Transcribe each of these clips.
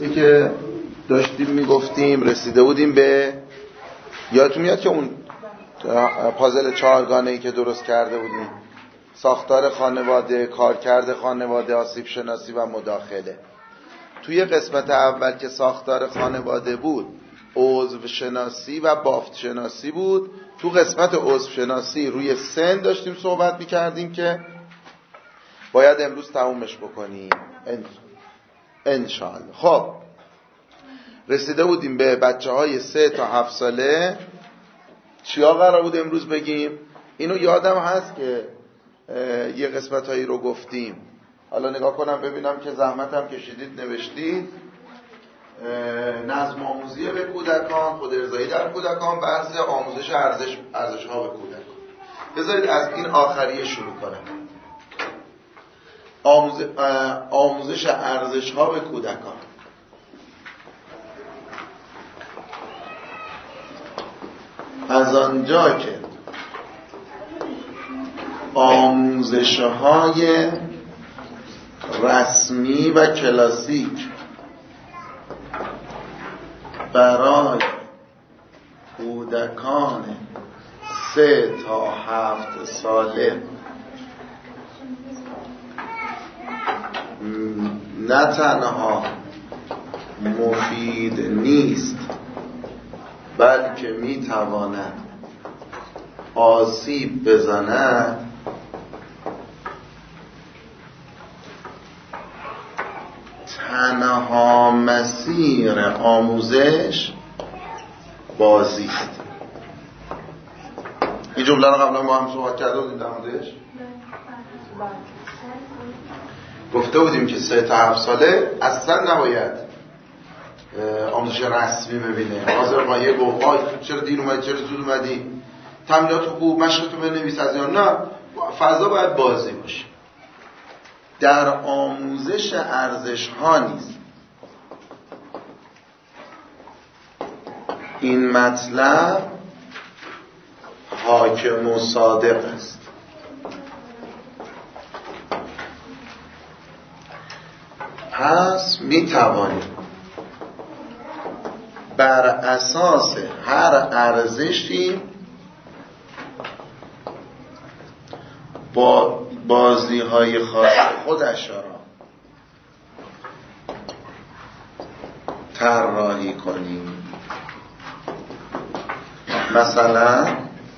جلسه‌ای که داشتیم میگفتیم رسیده بودیم به، یادتون میاد که اون پازل چهارگانه‌ای که درست کرده بودیم، ساختار خانواده، کارکرد خانواده، آسیب شناسی و مداخله. توی قسمت اول که ساختار خانواده بود، عضو شناسی و بافت شناسی بود. تو قسمت عضو شناسی روی سن داشتیم صحبت میکردیم که باید امروز تمومش بکنیم انشاءالله. خب رسیده بودیم به بچه های 3 تا 7 ساله. چیا قرار بود امروز بگیم؟ اینو یادم هست که یه قسمت هایی رو گفتیم. حالا نگاه کنم ببینم که زحمت هم کشیدید نوشتید. نظم آموزی به کودکان، خود ارضایی در کودکان، بحث آموزش ارزش ها به کودکان. بذارید از این آخریه شروع کنم. آموزش ارزش ها به کودکان. از آنجا که آموزش های رسمی و کلاسیک برای کودکان 3 تا 7 ساله نه تنها مفید نیست بلکه میتواند آسیب بزند، تنها مسیر آموزش بازی است. این جمله رو قبلا ما هم صحبت کرده بودیم در موردش. گفته بودیم که 3 تا 7 ساله اصلا نباید آموزش رسمی ببینه. حاضر با یه گفت چرا دیر اومدی، چرا زود اومدی، تمرینات خوب، مشقتو بنویس از اینا. نه، فضا باید بازی باشه. در آموزش ارزش ها نیست این مطلب حاکم و صادق است. پس می توانیم بر اساس هر ارزشی با بازی های خاص خودش را طراحی کنیم. مثلا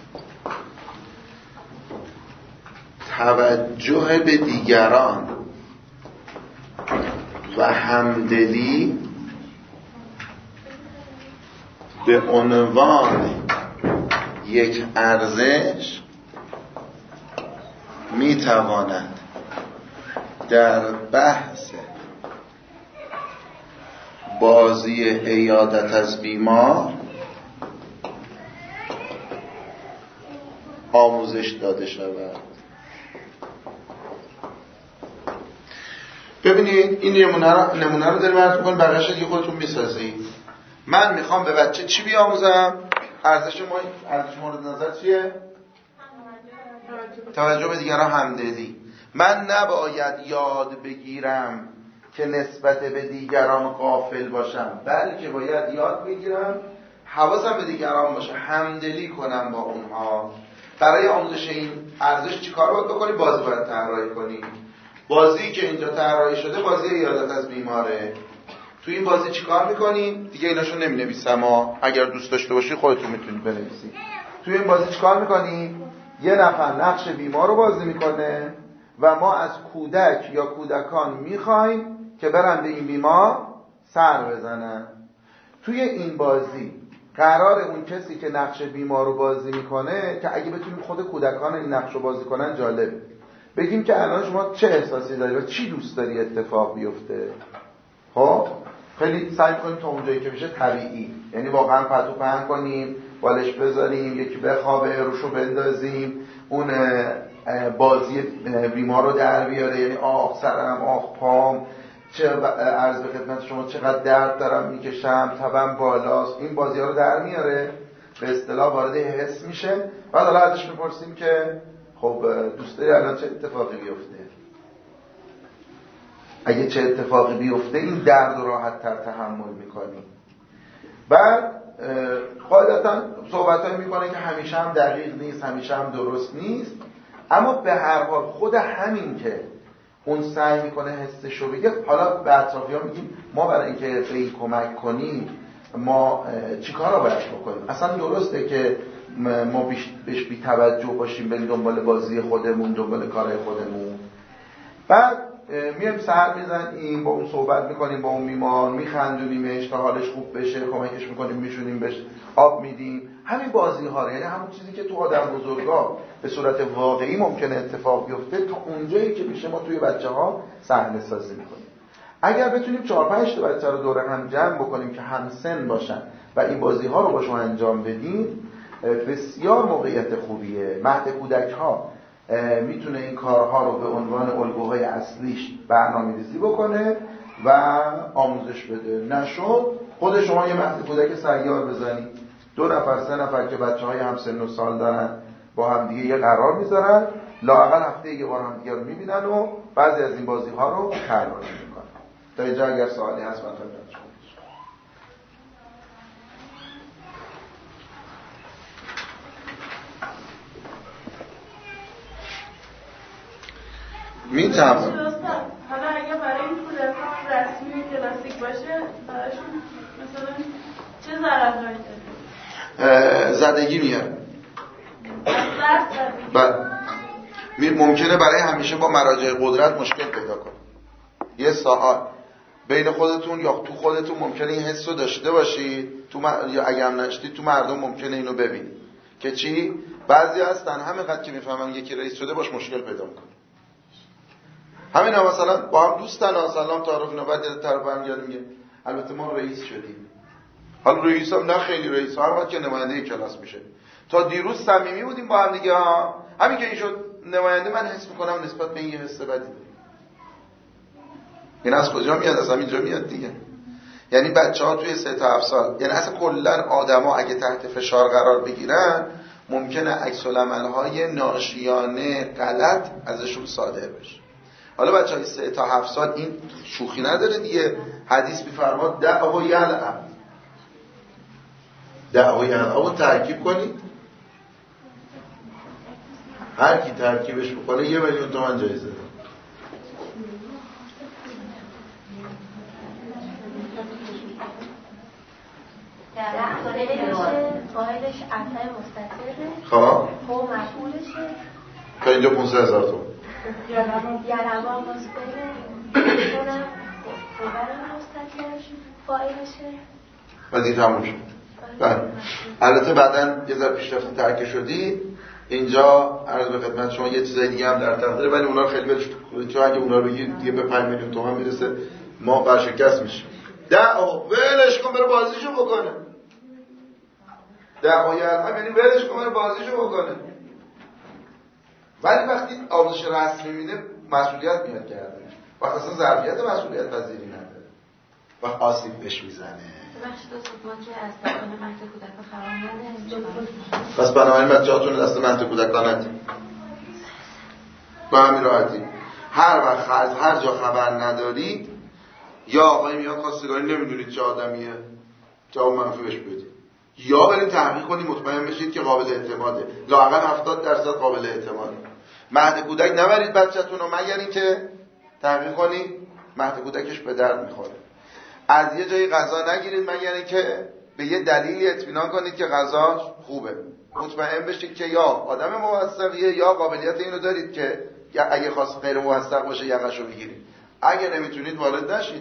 توجه به دیگران و همدلی به عنوان یک ارزش میتواند در بحث بازی عیادت از بیمار آموزش داده شود. ببینید این نمونه رو داریم عرض می‌کنم، بقیه‌اش دیگه خودتون می‌سازید. من میخوام به بچه چی بیاموزم؟ ارزش مورد نظر چیه؟ توجه به دیگران، همدلی. من نباید یاد بگیرم که نسبت به دیگران غافل باشم، بلکه باید یاد بگیرم حواسم به دیگران باشه، همدلی کنم با اونها. برای آموزش این ارزش چیکار باید بکنی؟ بازی باید طراحی کنی. بازی که اینجا طراحی شده بازی عیادت از بیماره. تو این بازی چیکار میکنیم؟ دیگه ایناشو نمی‌نویسم، اگر دوست داشته باشی خودتون میتونید بنویسید. تو این بازی چیکار میکنیم؟ یه نفر نقش بیمار رو بازی میکنه و ما از کودک یا کودکان میخوایم که برن به این بیمار سر بزنن. توی این بازی قرار اون کسی که نقش بیمار رو بازی میکنه که اگه بتونیم خود کودکان این نقش رو بازی کنن جالبه. بگیم که الان شما چه احساسی داری و چی دوست داری اتفاق بیفته. خب خیلی سعی کنیم تا اونجایی که بشه طبیعی، یعنی واقعا پتو پهن کنیم، بالش بذاریم، یکی بخوابه، روشو بندازیم، اون بازی بیمار رو در بیاره، یعنی آخ سرم، آخ پام، چه عرض به خدمت شما چقدر درد دارم میکشم، تبم بالاست. این بازی ها رو در میاره، به اصطلاح وارد حس میشه. بعد حالا ازش میپرسیم که خب دوست داری الان چه اتفاقی بیفته؟ اگه چه اتفاقی بیفته این درد رو راحت تر تحمل میکنیم. بعد قاعدتا صحبتایی میکنه که همیشه هم دقیق نیست، همیشه هم درست نیست، اما به هر حال خود همین که اون سعی میکنه حسشو بگه. حالا به اطرافیان میگیم ما برای اینکه به این کمک کنیم ما چیکار رو باید بکنیم. اصلا درسته که ما بهش بی توجه باشیم، بریم دنبال بازی خودمون، دنبال کارهای خودمون. بعد میایم سر میزنیم، با اون صحبت میکنیم، با اون بیمار میخندونیمش تا حالش خوب بشه، کمکش میکنیم، میشونیم بهش آب میدیم. همین بازی ها، یعنی همون چیزی که تو آدم بزرگا به صورت واقعی ممکنه اتفاق بیفته، تا اونجایی که میشه ما توی بچه‌ها صحنه سازی میکنیم. اگر بتونیم 4-5 تا بچه رو دور هم جمع بکنیم که همسن باشن و این بازی ها رو باشون انجام بدیم، بسیار موقعیت خوبیه. مهد کودک ها میتونه این کارها رو به عنوان الگوهای اصلیش برنامه‌ریزی بکنه و آموزش بده. نشد خود شما یه مهد کودک سیار بزنید، 2 نفر 3 نفر که بچه‌های همسن و سال دارن با هم دیگه یه قرار میذارن، لااقل هفته یه بار هم دیگه رو میبینن و بعضی از این بازی‌ها رو تکرار میکنن. تا اینجا اگر سوالی هست من خدمت شما. میتونم. حالا اگه برای این کودکان رسمی و کلاسیک باشه برایشون مثلا چه ضررهایی داره؟ زدگی میاره. زدگی. ممکنه برای همیشه با مراجع قدرت مشکل پیدا کنه. یه ساعت بین خودتون یا تو خودتون ممکنه این حس رو داشته باشی، یا اگه هم نشتی تو مردم ممکنه اینو ببینی که چی؟ بعضی هستن همینقدر که میفهمن یکی رئیس شده باش مشکل پیدا میکنه. همینا مثلا با هم دوستن، سلام تعارف، اینا، بعد یه طرف برمیگرده میگه البته ما رئیس شدیم. حالا رئیس هم نه خیلی رئیس، هر وقت که نماینده کلاس میشه. تا دیروز صمیمی بودیم با هم دیگه ها، همین که این شد نماینده من حس میکنم نسبت به این یه حس بدی. این از کجا میاد؟ از همینجا میاد دیگه. یعنی بچه‌ها توی 3 تا 7 سال، یعنی اصلا کلا آدما اگه تحت فشار قرار بگیرن ممکنه عکس العمل‌های ناشیانه غلط ازشون صادر بشه. حالا بچه‌های 3 تا 7 سال این شوخی نداره دیگه. حدیث می‌فرماد دعوا یلعب، دعوا یلعب ترکیب کنید، هر کی ترکیبش بکنه 1,000,000 تومان جایزه. فایلش عطای مستطره، خب مفعولشه که اینجا 15,000 تومان یلوا مستطره، کنم خبر مستطرش فایلشه و دی تموم شد. بله. البته بعداً یه ذره پیشرفت ترک شدی، اینجا عرض به خدمت شما یه چیزای دیگه هم در تقدیره، ولی اونا رو خیلی بهش، چون اگه اونا رو بگید دیگه به 5,000,000 تومان میرسه، ما ورشکست میشیم. ولش کن بره بازیشو بکنه. دعوای هم یعنی ولش کن بره بازیشو بکنه. ولی وقتی آموزش رسمی میده مسئولیت میاد کردنش، وقتی اصلا ظرفیت مسئولیت پذیری نداره و آسیب بهش میزنه. بخش دو ما که از دستان مهد کودکان خبر نداریم، پس بنابراین بچه‌هاتون دست مهد کودکان ندید. با همین راحتی هر وقت از هر جا خبر ندارید، یا آقای میاد خواستگاری نمیدونید چه آدمیه، جواب منفی بهش بدید، یا برید تحقیق کنید مطمئن بشید که قابل اعتماده، لااقل 70% قابل اعتماده. مهد کودک نبرید بچه‌تون رو مگر اینکه تحقیق کنید مهد کودکش به درد میخوره. از یه جایی غذا نگیرید مگر اینکه به یه دلیلی اطمینان کنید که غذا خوبه، مطمئن بشید که یا آدم موثقیه یا قابلیت اینو دارید که اگه خواست غیر موثق باشه یقشو بگیرید. اگه نمیتونید وارد نشید.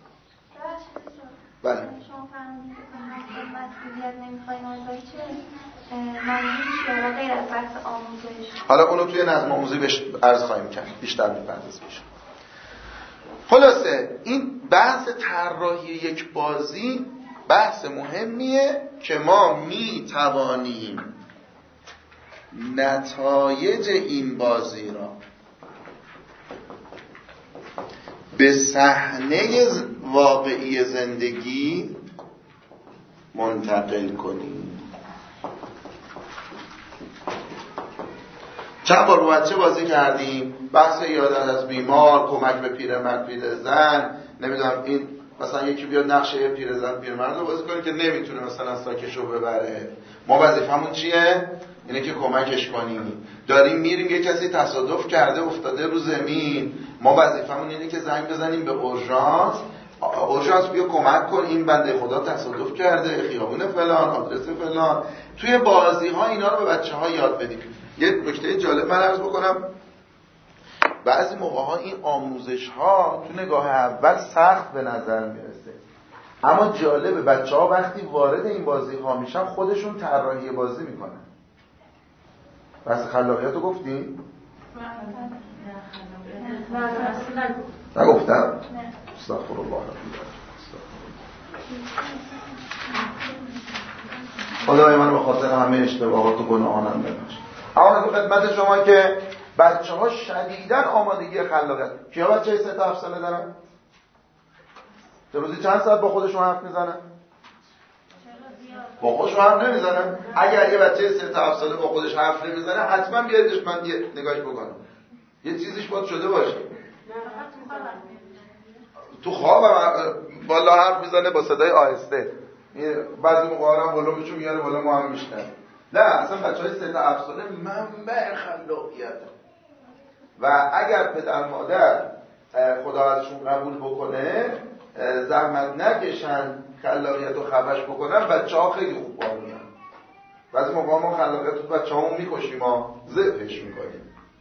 بله. شما فرمودید که مسئولیت نمیخواین آزاد چه معنیش یا غیر از بحث آموزش. حالا اونو توی نظم آموزی بهش عرض خواهیم کرد، بیشتر می‌پردازیم بشه. خلاصه این بحث طراحی یک بازی بحث مهمیه که ما میتوانیم نتایج این بازی را به صحنه واقعی زندگی منتقل کنیم. چند بار با بچه بازی کردیم، بحث عیادت از بیمار، کمک به پیرمرد پیرزن، نمیدونم این مثلا یکی بیاد نقشه پیرزن پیرمرد رو بازی کنه که نمیتونه مثلا ساکشو ببره، ما وظیفمون چیه؟ اینه که کمکش کنیم. داریم میریم یه کسی تصادف کرده افتاده رو زمین، ما وظیفمون اینه که زنگ بزنیم به اورژانس بیا کمک کن، این بنده خدا تصادف کرده، خیابون فلان، آدرس فلان. توی بازی ها اینا رو به بچه ها یاد بدیم. یه نکته جالب من عرض بکنم، بعضی موقع ها این آموزش ها تو نگاه اول سخت به نظر میرسه، اما جالبه بچه ها وقتی وارد این بازی ها میشن خودشون طراحی بازی میکنن. بس خلاقیت رو گفتیم؟ نگفتم؟ استغفر الله خدای من به خاطر همه اشتباهات و گناهانم ببخش. اما تو خدمت شما که بچه ها شدیداً آمادگی خلاقیت. کیا بچه 3 تا 7 ساله دارن؟ در روزی چند ساعت با خودشون حرف میزنن؟ با خودشون حرف نمیزنن؟ اگر یه بچه 3 تا 7 ساله با خودش حرف نمیزنه حتما بیاریدش من یه نگاهش بکنم. یه چیزیش باید شده باشه. تو خواب بالا حرف میزنه با صدای آهسته. بعضی موقع هم ولومشو میاره بالا ما هم میشنن. نه اصلا بچهای 3 تا 7 ساله منبع خلاقیت. و اگر پدر مادر خدا ازشون قبول بکنه زحمت نکشن خلاقیت رو خفش بکنن، بچه‌ها خیلی خوب بامیان. بعضی موقع ما خلاقیت رو بچه‌هامون میکشیم، ما ذبحش میکنیم.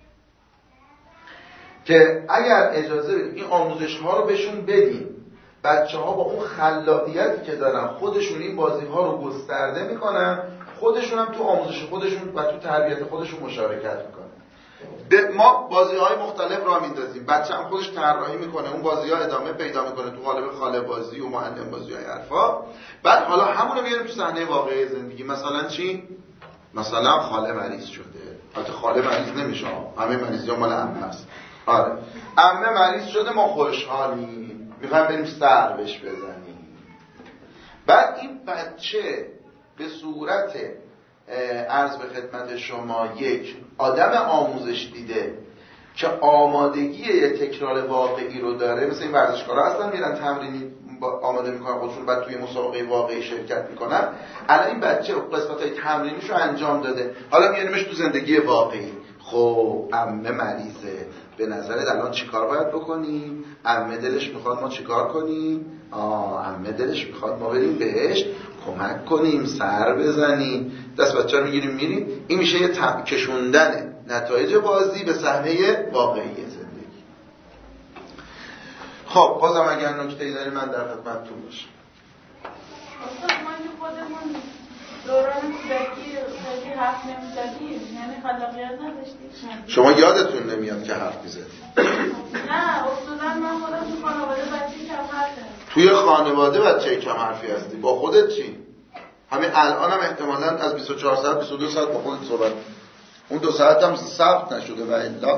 که اگر اجازه بدیم این آموزش ها رو بهشون بدیم، بچه‌ها با اون خلاقیتی که دارن خودشون این بازی ها رو گسترده میکنن، خودشون هم تو آموزش خودشون و تو تربیت خودشون مشارکت میکنن. ما بازی های مختلف را میندازیم، بچه هم خودش طراحی میکنه، اون بازی ها ادامه پیدا میکنه تو قالب خاله بازی و معلم بازی های حرفا. بعد حالا همون رو بیاریم تو صحنه واقعی زندگی. مثلا چی؟ مثلا خاله مریض شده. البته خاله مریض نمیشه، همه مریضی ها مال عمه است. آره عمه مریض شده، ما خوشحالیم، میخوایم بریم سر بهش بزنیم. بعد این بچه به صورت عرض به خدمت شما یک آدم آموزش دیده که آمادگی یه تکرار واقعی رو داره، مثل این ورزشکارا هستن میرن تمرینی آماده میکنن خودشون، بعد توی مسابقه واقعی شرکت میکنن. الان این بچه قسمت‌های تمرینیشو انجام داده، حالا میاریمش تو زندگی واقعی. خب عمه مریضه، به نظرت الان چیکار باید بکنیم؟ عمه دلش میخواد ما چیکار کنیم؟ عمه دلش میخواد ما بریم بهش کمک کنیم، سر بزنیم. دست بچه رو میگیریم میریم. این میشه یه کشوندن نتایج بازی به صحنه واقعی زندگی. خب بازم اگر نکته‌ای داری من در خدمتتون باشم. ما که خودمون دوران کودکی خیلی حرف نمی‌زدیم، یعنی خلاقیت نداشتیم. شما یادتون نمیاد که حرف می‌زدید؟ نه اصولا من خودم تو خانواده بچه کم حرفم. توی خانواده بچه کم حرفی هستی، با خودت چی؟ همین الان هم احتمالاً از 24 ساعت 22 ساعت با خودت صحبت. اون 2 ساعت هم ثبت نشده و الا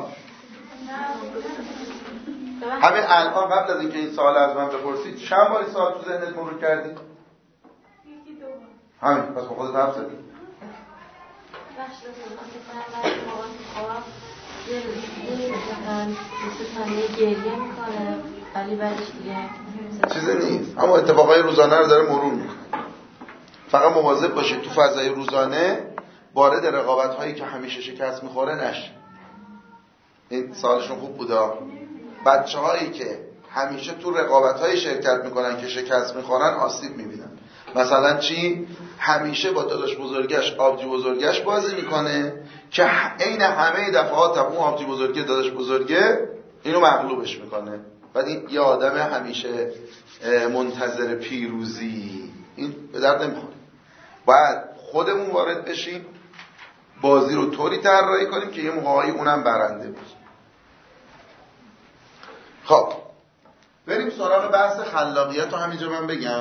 همین الان قبل از اینکه این سوال از من بپرسید چند باری سوال تو ذهنت مرور کردی؟ یکی دو بار. همین پس با خودت حرف زدی. بخش یه ثانیه گریه میکنه ولی بعدش دیگه چیزی نیست، اما اتفاقای روزانه رو داره مرور میکنه. فقط مواظب باشید تو فضای روزانه وارد رقابت هایی که همیشه شکست میخوره نشه. این سوالشون خوب بوده. بچه هایی که همیشه تو رقابت های شرکت میکنن که شکست میخورن آسیب میبینن. مثلا چی؟ همیشه با داداش بزرگش آبجی بزرگش بازی میکنه که عین همه دفعات اون آبجی بزرگه داداش بزرگه اینو مغلوبش میکنه. بعد این یه آدم همیشه منتظر پیروزی، این به درد نمیخوره. باید خودمون وارد بشیم، بازی رو طوری طراحی کنیم که یه موقعی اونم برنده باشه. خب بریم سراغ بحث خلاقیت رو همینجا من بگم.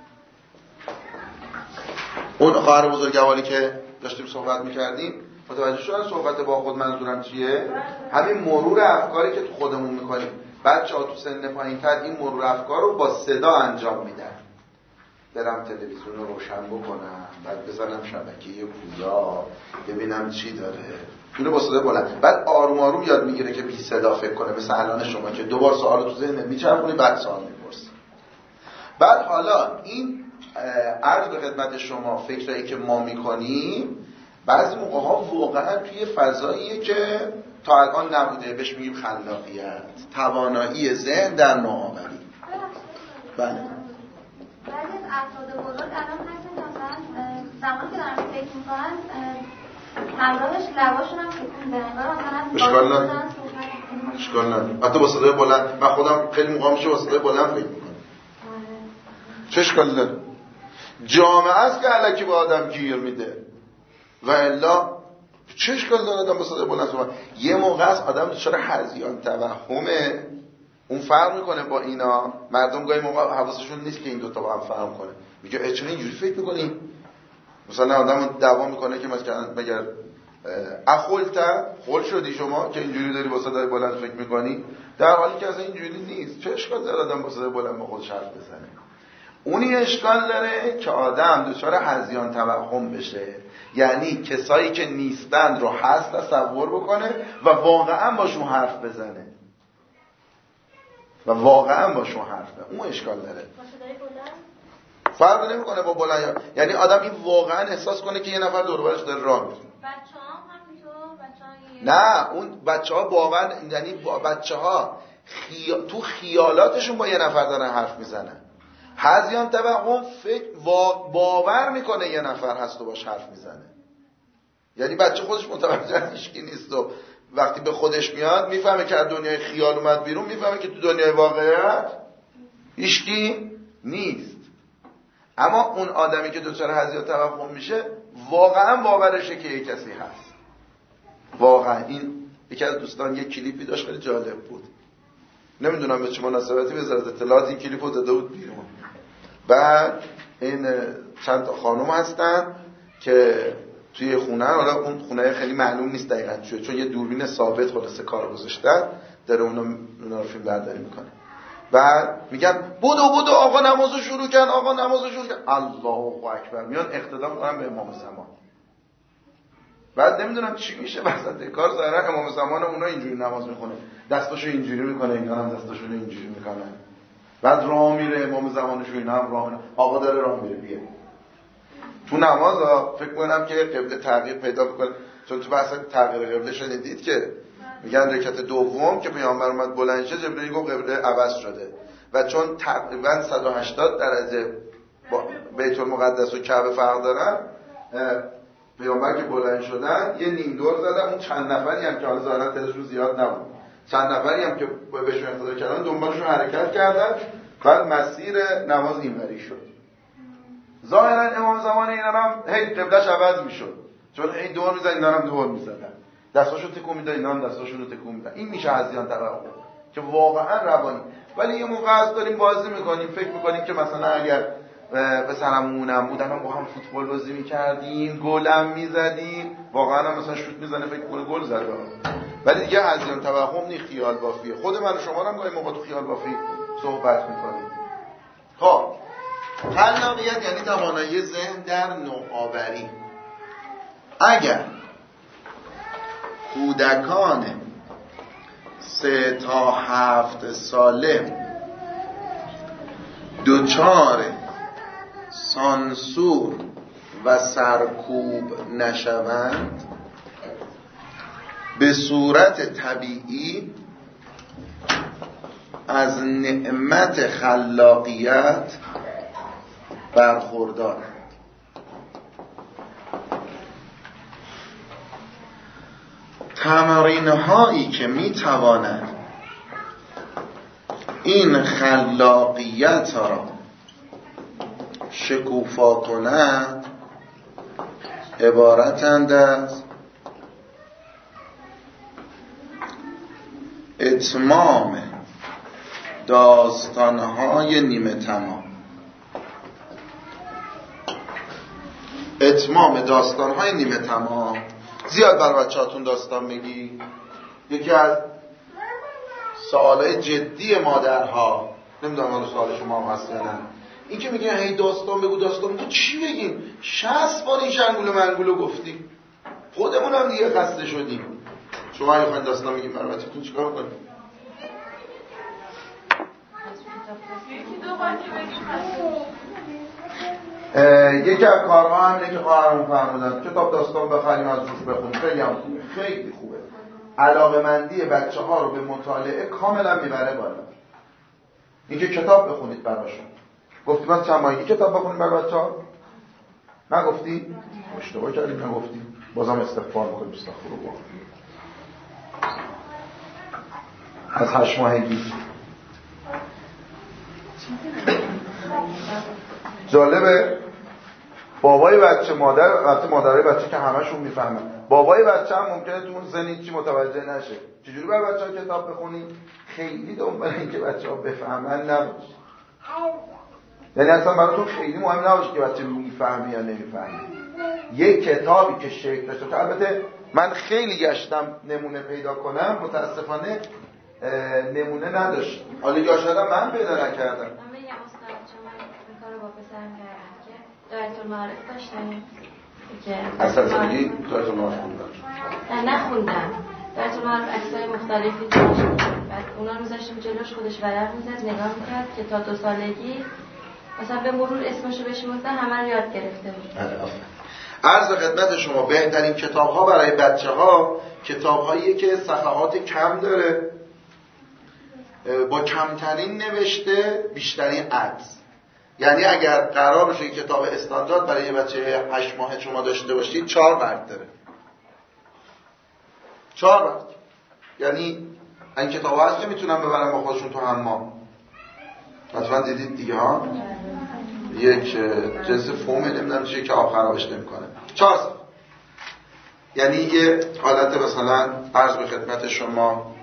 اون خواهر بزرگواری که داشتیم صحبت میکردیم متوجه شدن صحبت با خود منظورم چیه؟ همین مرور افکاری که تو خودمون میکنیم. بچه‌ها تو سن پایین‌تر این مرور افکار رو با صدا انجام میدن. برم تلویزیون رو روشن بکنم، بعد بزنم شبکه پویا ببینم چی داره، اینو با صدای بلند، بعد آروم آروم یاد میگیره که بی صدا فکر کنه. مثل الان شما که دوبار سوال تو ذهنت میچرخونی بعد سوال میپرسی. بعد حالا این عرض به خدمت شما فکرایی که ما میکنیم بعضی موقع ها واقعا توی فضاییه که تا الان نبوده، بهش میگیم خلاقیت، توانایی ذهن در نوآوری. بله. بعضی از افراد بزرگ الان هستن که مثلا زمانی که دارن فکر میکنن همراهش لباشون هم تکون میدن، اشکال نداره. حتی با صدای بلند، من خودم خیلی موقع میشه با صدای بلند فکر میکنم. چه اشکالی داره؟ جامعه است که الکی با آدم گیر میده و الا چه اشکالی داره آدم با صدای بلند صحبت؟ یه موقع است آدم دچار هذیان توهمه، اون فرق میکنه با اینا. مردم گاهی موقع حواسشون نیست که این دوتا با هم فرق کنه، میگه چرا اینجوری فکر میکنی؟ مثلا آدم دعوا میکنه که مثلا مگر اخولتر خل شدی شما که اینجوری داری با صدای بلند فکر میکنی، در حالی که اصلا اینجوری نیست. چه اشکال داره آدم با صدای بلند با خودش حرف بزنه؟ اونی اشکال داره که آدم دچار هذیان توهم بشه، یعنی کسایی که نیستند رو هست تصور بکنه و واقعا باشون حرف بزنه اون اشکال داره. فرق نمیکنه با بلند، یعنی آدم این واقعا احساس کنه که یه نفر دور و برش داره راه میره. نه اون بچه‌ها باور، یعنی بچه‌ها تو خیالاتشون با یه نفر دارن حرف میزنن. هذیان توهم فکر باور میکنه یه نفر هست و باش حرف میزنه، یعنی بچه خودش متوجه هیچکی نیست و وقتی به خودش میاد میفهمه که از دنیای خیال اومد بیرون، میفهمه که تو دنیای واقعیت هیچکی نیست. اما اون آدمی که دچار هذیان توهم میشه واقعا باورشه که یک کسی هست. واقعا این یکی از دوستان یک کلیپی داشت خیلی جالب بود، نمیدونم به چه مناسبتی وزارت اطلاعات این کلیپو داده بود بیرون. بعد این چند تا خانم هستن که توی خونه، حالا اون خونه خیلی معلوم نیست دقیقاً چیه چون یه دوربین ثابت خلاصه کار گذاشتن داره اونا رو فیلم برداری میکنه. بعد میگن بودو آقا نمازو شروع کن، الله اکبر، میان اقتدا میکنن به امام زمان. بعد نمیدونم چی میشه وسط کار، ظاهرا امام زمان اونا اینجوری نماز میخونه، دستاشو اینجوری میکنه، اینا هم دستاشون اینجوری میکنن. بعد راه میره امام زمانشو، اینا هم راه میره، آقا داره راه میره بیه تو نماز فکر کنم که قبله تغییر پیدا بکنه، چون تو بحث تغییر قبله شنیدید که میگن رکعت دوم که پیامبر اومد بلند شه جبرئیل گفت قبله عوض شده و چون تقریبا 180 درجه با بیت المقدس و کعبه فرق دارن، پیامبر که بلند شدن یه نیم دور زدن، اون چند نفری هم که حالا ظاهرا تعدادشون زیاد نبود، چند نفری هم که بهشون اقتدا کردن دنبالشون حرکت کردن، بعد مسیر نماز اینوری شد. ظاهرا امام زمان اینا هم هی قبلش عوض میشد، چون هی دور میزدن، اینا هم دور میزدن، دستاشو تکون میدن، اینا هم دستاشون رو تکون میدن. این میشه هذیان توهم که واقعا روانی. ولی یه موقع از داریم بازی میکنیم، فکر میکنیم که مثلا اگر پسرمونم بودن با هم فوتبال بازی میکردیم، گلم میزدیم، واقعا هم مثلا شوت میزنه فکر کنه گل زده، ولی دیگه هذیان توهم نی، خیال بافیه. خود من و شما هم گاهی موقع تو خیال بافی صحبت میکنیم. خب خلاقیت یعنی توانایی ذهن در نوآوری. اگر کودکان 3 تا 7 ساله دچار سانسور و سرکوب نشوند، به صورت طبیعی از نعمت خلاقیت برخوردارند. تمرین هایی که می تواند این خلاقیت را شکوفا کند عبارتند از اتمام داستانهای نیمه تمام. اتمام داستانهای نیمه تمام. زیاد برای بچه‌هاتون داستان میگی؟ یکی از سوالای جدی مادرها، نمیدونم حالا سوال شما هم هست یا نه، این که میگه هی داستان بگو داستان بگو، چی بگیم؟ 60 بار این شنگول و منگولو گفتیم، خودمون هم دیگه خسته شدیم. شما اگه خواهید داستان میگیم برای بچه‌تون چیکار کنیم؟ یکی از کارها هم اینه که خواهرمون فرمودن کتاب داستان بخریم از روش بخونیم. خیلی هم خوبه، خیلی خوبه. علاقه‌مندی بچه‌ها رو به مطالعه کاملا میبره بالا. اینکه کتاب بخونید براشون. گفتیم از چند ماهگی کتاب بخونیم برای بچه‌ها؟ نگفتی؟ اشتباه کردیم نگفتیم. بازم استغفار می‌کنیم، استغفرالله. از 8 ماهگی. جالبه بابای بچه مادرای بچه که همشون میفهمن، بابای بچه هم ممکنه تو اون سن چی متوجه نشه. چجوری برای بچه‌ها کتاب بخونیم؟ خیلی دنبال اینکه بچه‌ها بفهمن نباش. یعنی اصلا براتون خیلی مهم نباشه که بچه میفهمه یا نمیفهمه. یک کتابی که شکل داشته، البته من خیلی گشتم نمونه پیدا کنم، متاسفانه نمونه نداشت. حالا یا شاید من پیدا نکردم. من میگم استاد شما این کارو با پسرم کردم که دایره المعارف داشتیم که اصلا دایره المعارف خوندم. نه نخوندم. دایره المعارف عکسای مختلفی داشت. بعد اونا رو می‌ذاشتیم جلوش، خودش ورق می‌زد، نگاه می‌کرد که تا 2 سالگی مثلا به مرور اسمشو بشمرده همه رو یاد گرفته بود. عرض خدمت شما بهترین کتاب‌ها برای بچه‌ها کتاب‌هاییه که صفحات کم داره، با کمترین نوشته بیشترین عکس. یعنی اگر قرار باشه کتاب استاندارد برای یه بچه 8 ماه شما داشته باشید 4 ورق داره. 4 ورق. یعنی این کتاب‌ها هست که میتونن ببرن با خودشون تو حمام. حتما دیدید دیگه ها. یک جنس فومه نمیدونم چیه که آب خرابش نمی‌کنه. 4 صفحه. یعنی یه حالت مثلا عرض به خدمت شما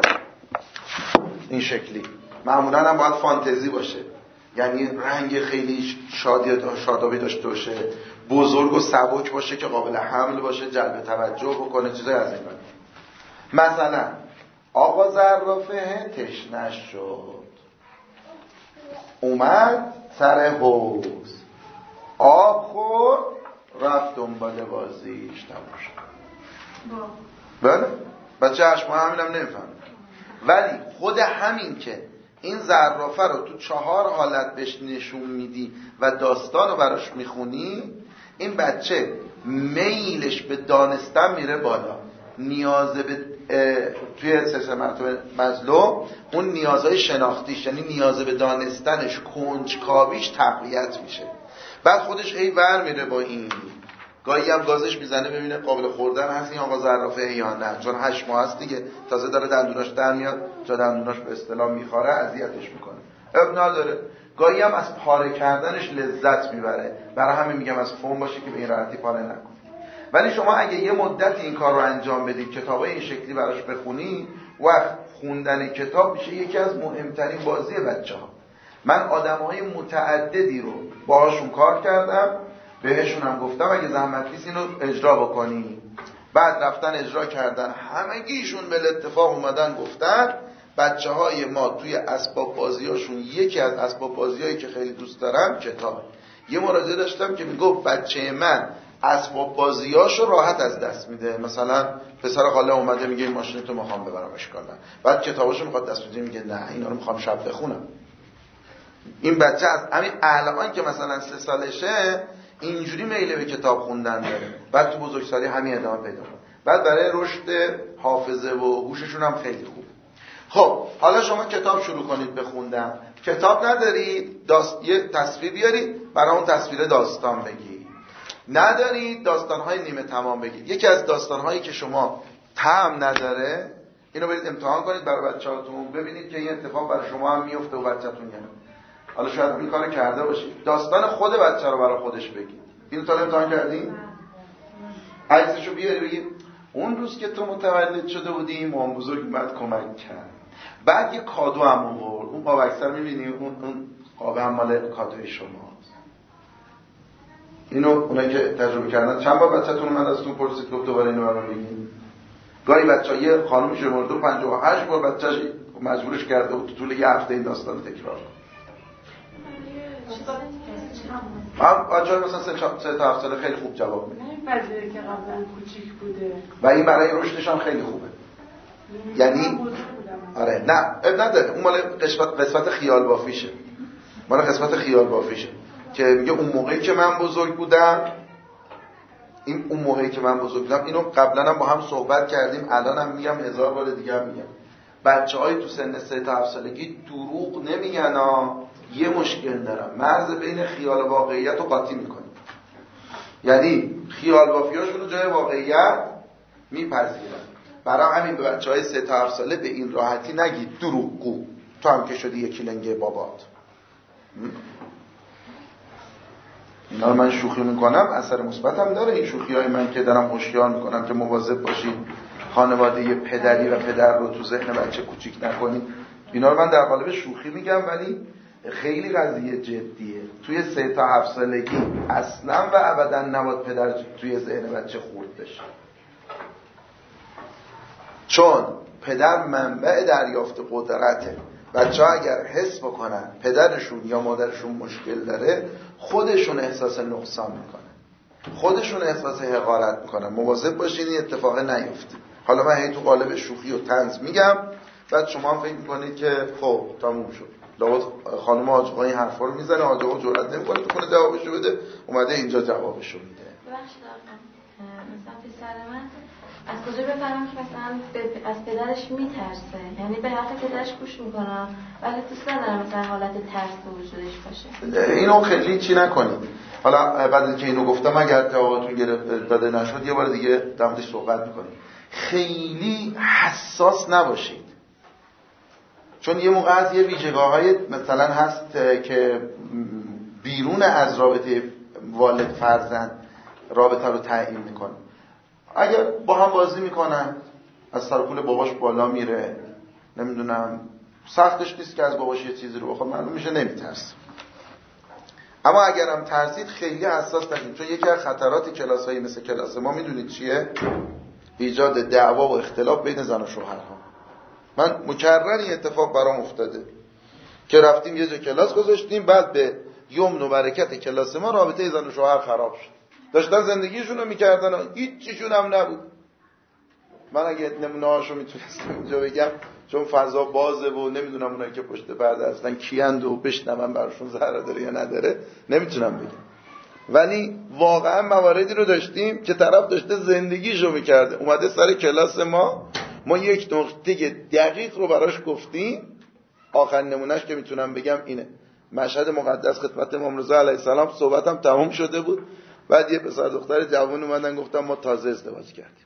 این شکلی. معمولا هم باید فانتزی باشه، یعنی رنگ خیلی شادابی داشته باشه، بزرگ و سبک باشه که قابل حمل باشه، جلب توجه بکنه، چیزای از این قبیل. مثلا آقا زرافه تشنه شد، اومد سر حوض، آب خورد، رفت دنبال بازیش، تموم شد. بله بچه 8 ماه همینم نمیفهمه. ولی خود همین که این زرافه رو تو 4 حالت بهش نشون میدی و داستان رو براش میخونی، این بچه میلش به دانستن میره بالا. نیاز به توی سلسله مراتب مازلو اون نیازهای شناختیش، یعنی نیاز به دانستنش، کنجکاویش تقویت میشه. بعد خودش ور میره با این، گاهی هم گازش میزنه ببینه قابل خوردن هست این آقا زرافه یا نه، چون 8 ماه هست دیگه، تازه داره دندوناش در میاد، جا دندوناش به اصطلاح میخوره، اذیتش میکنه. اب نداره. گاهی هم از پاره کردنش لذت میبره، برای همین میگم از فوم باشه که به این راحتی پاره نکن. ولی شما اگه یه مدت این کار رو انجام بدید، کتابای این شکلی براش بخونی، وقت خوندن کتاب میشه یکی از مهمترین بازی بچه‌ها. من آدم‌های متعددی رو باهاشون کار کردم، بهشون هم گفتم اگه زحمت کسی اینو اجرا بکنی، بعد رفتن اجرا کردن، همگیشون به اتفاق اومدن گفتن بچه‌های ما توی اسباب بازیاشون یکی از اسباب بازیایی که خیلی دوست دارن کتابه. یه مراجعه داشتم که میگفت بچه من اسباب بازیاشو راحت از دست میده، مثلا پسر خاله اومده میگه این ماشین تو میخوام ببرم اشکال نه، بعد کتاباشو میخواد دست بده میگه نه اینا رو میخوام شب بخونم. این بچه از همین الان که مثلا 3 سالشه اینجوری میله به کتاب خوندن داره، بعد تو بزرگسالی همین ادامه پیدا کنه، بعد برای رشد حافظه و هوششون هم خیلی خوب. خب حالا شما کتاب شروع کنید بخوندن، کتاب ندارید یه تصویر بیارید، برای اون تصویر داستان بگید. ندارید داستان‌های نیمه تمام بگید. یکی از داستان‌هایی که شما طعم نداره اینو برید امتحان کنید برای بچه‌هاتون، ببینید که این اتفاق برای شما هم میفته و بچه‌تون یا نه. حالا شاید این کارو کرده باشید، داستان خود بچه رو برای خودش بگید. اینو تا امتحان کردین؟ عکسشو بیاری بگید اون روز که تو متولد شده بودی مام بزرگ اومد کمک کرد، بعد یه کادو هم آورد، اون قاب اکثر می‌بینی اون قاب هم مال کادوی شماست. اینو اونایی که تجربه کردن چند بار بچه‌تون اومد ازتون پرسید گفت دوباره اینو برام بگید. گاهی بچه‌ها یه خانم شمرده 58 بار بچه‌ش مجبورش کرده بود تو طول یه هفته این داستان تکرار کنه. بچه‌ها مثلا 3 تا 7 ساله خیلی خوب جواب میده. نمی‌پذیره که قبلا کوچیک بوده و این برای رشدش هم خیلی خوبه. یعنی آره نه اب نداره، اون مال قسمت خیال بافیشه. مال قسمت خیال بافیشه که میگه اون موقعی که من بزرگ بودم، اون موقعی که من بزرگ بودم، اینو قبلا هم با هم صحبت کردیم، الانم میگم 1000 بار دیگه هم میگم. بچه‌های تو سن 3 تا 7 سالگی دروغ نمیگن یه مشکل دارن، مرز بین خیال و واقعیت رو قاطی میکنن. یعنی خیال بافیاشون رو جای واقعیت میپذیرن. برای همین به بچه‌های 3 تا 7 ساله به این راحتی نگید دروغگو، تو هم که شدی یکی لنگه بابات. اینا رو من شوخی میکنم، اثر مثبت هم داره این شوخی‌های من که دارم هوشیار میکنم که مواظب باشید خانواده پدری و پدر رو تو ذهن بچه کوچیک نکنید. اینا رو من در قالب شوخی میگم، ولی خیلی قضیه جدیه. توی 3 تا 7 سالگی اصلا و ابدا نباید پدر توی ذهن بچه خورد بشه، چون پدر منبع دریافت قدرته. بچه ها اگر حس بکنن پدرشون یا مادرشون مشکل داره، خودشون احساس نقصان میکنن، خودشون احساس حقارت میکنن. مواظب باشین این اتفاق نیفته. حالا من هی تو قالب شوخی و طنز میگم، بعد شما هم فکر میکنید که خب تموم شد. لابد خانم حاج آقا این حرفا رو میزنه، حاج آقا جرئت نمیکنه تو خونه جوابشو بده، اومده اینجا جوابشو میده. ببخشید مثلا پسر من از کجا بفهمم که مثلا از پدرش میترسه؟ یعنی به حرف پدرش گوش میکنم ولی دوست ندارم مثلا حالت ترس تو وجودش باشه. اینو خیلی چی نکنید. حالا بعد که اینو گفتم اگر جوابتون گرفت داده نشد یه بار دیگه در موردش صحبت میکنیم. خیلی حساس نباشید، چون یه موقع از یه ویژگاه‌های مثلا هست که بیرون از رابطه والد فرزند رابطه رو تعیین میکنه. اگر با هم بازی میکنن، از سر پول باباش بالا میره، نمیدونم سختش نیست که از باباش یه چیزی رو بخواد، معلوم میشه نمیترسه. اما اگر هم ترسید خیلی حساس نشید، چون یکی از خطرات کلاسایی مثل کلاس ما میدونید چیه؟ ایجاد دعوا و اختلاف بین زن و شوهرها. من مکرر این اتفاق برام افتاده که رفتیم یه جا کلاس گذاشتیم، بعد به یمن و برکت کلاس ما رابطه زن و شوهر خراب شد. داشتن زندگیشون رو میکردن و هیچ چیشون هم نبود. من اگه نمونه‌هاشو میتونستم اینجا بگم، چون فضا بازه و نمیدونم اونایی که پشت پرده هستن کیند و بشنون براشون ضرر داره یا نداره نمیتونم بگم، ولی واقعا مواردی رو داشتیم که طرف داشته زندگیشو میکرده، اومده سر کلاس ما یک نقطه دقیق رو براش گفتیم. آخرین نمونهش که میتونم بگم اینه، مشهد مقدس خدمت امام رضا علیه السلام، صحبتم تمام شده بود، بعد یه پسر دختر جوان اومدن گفتم ما تازه ازدواج کردیم،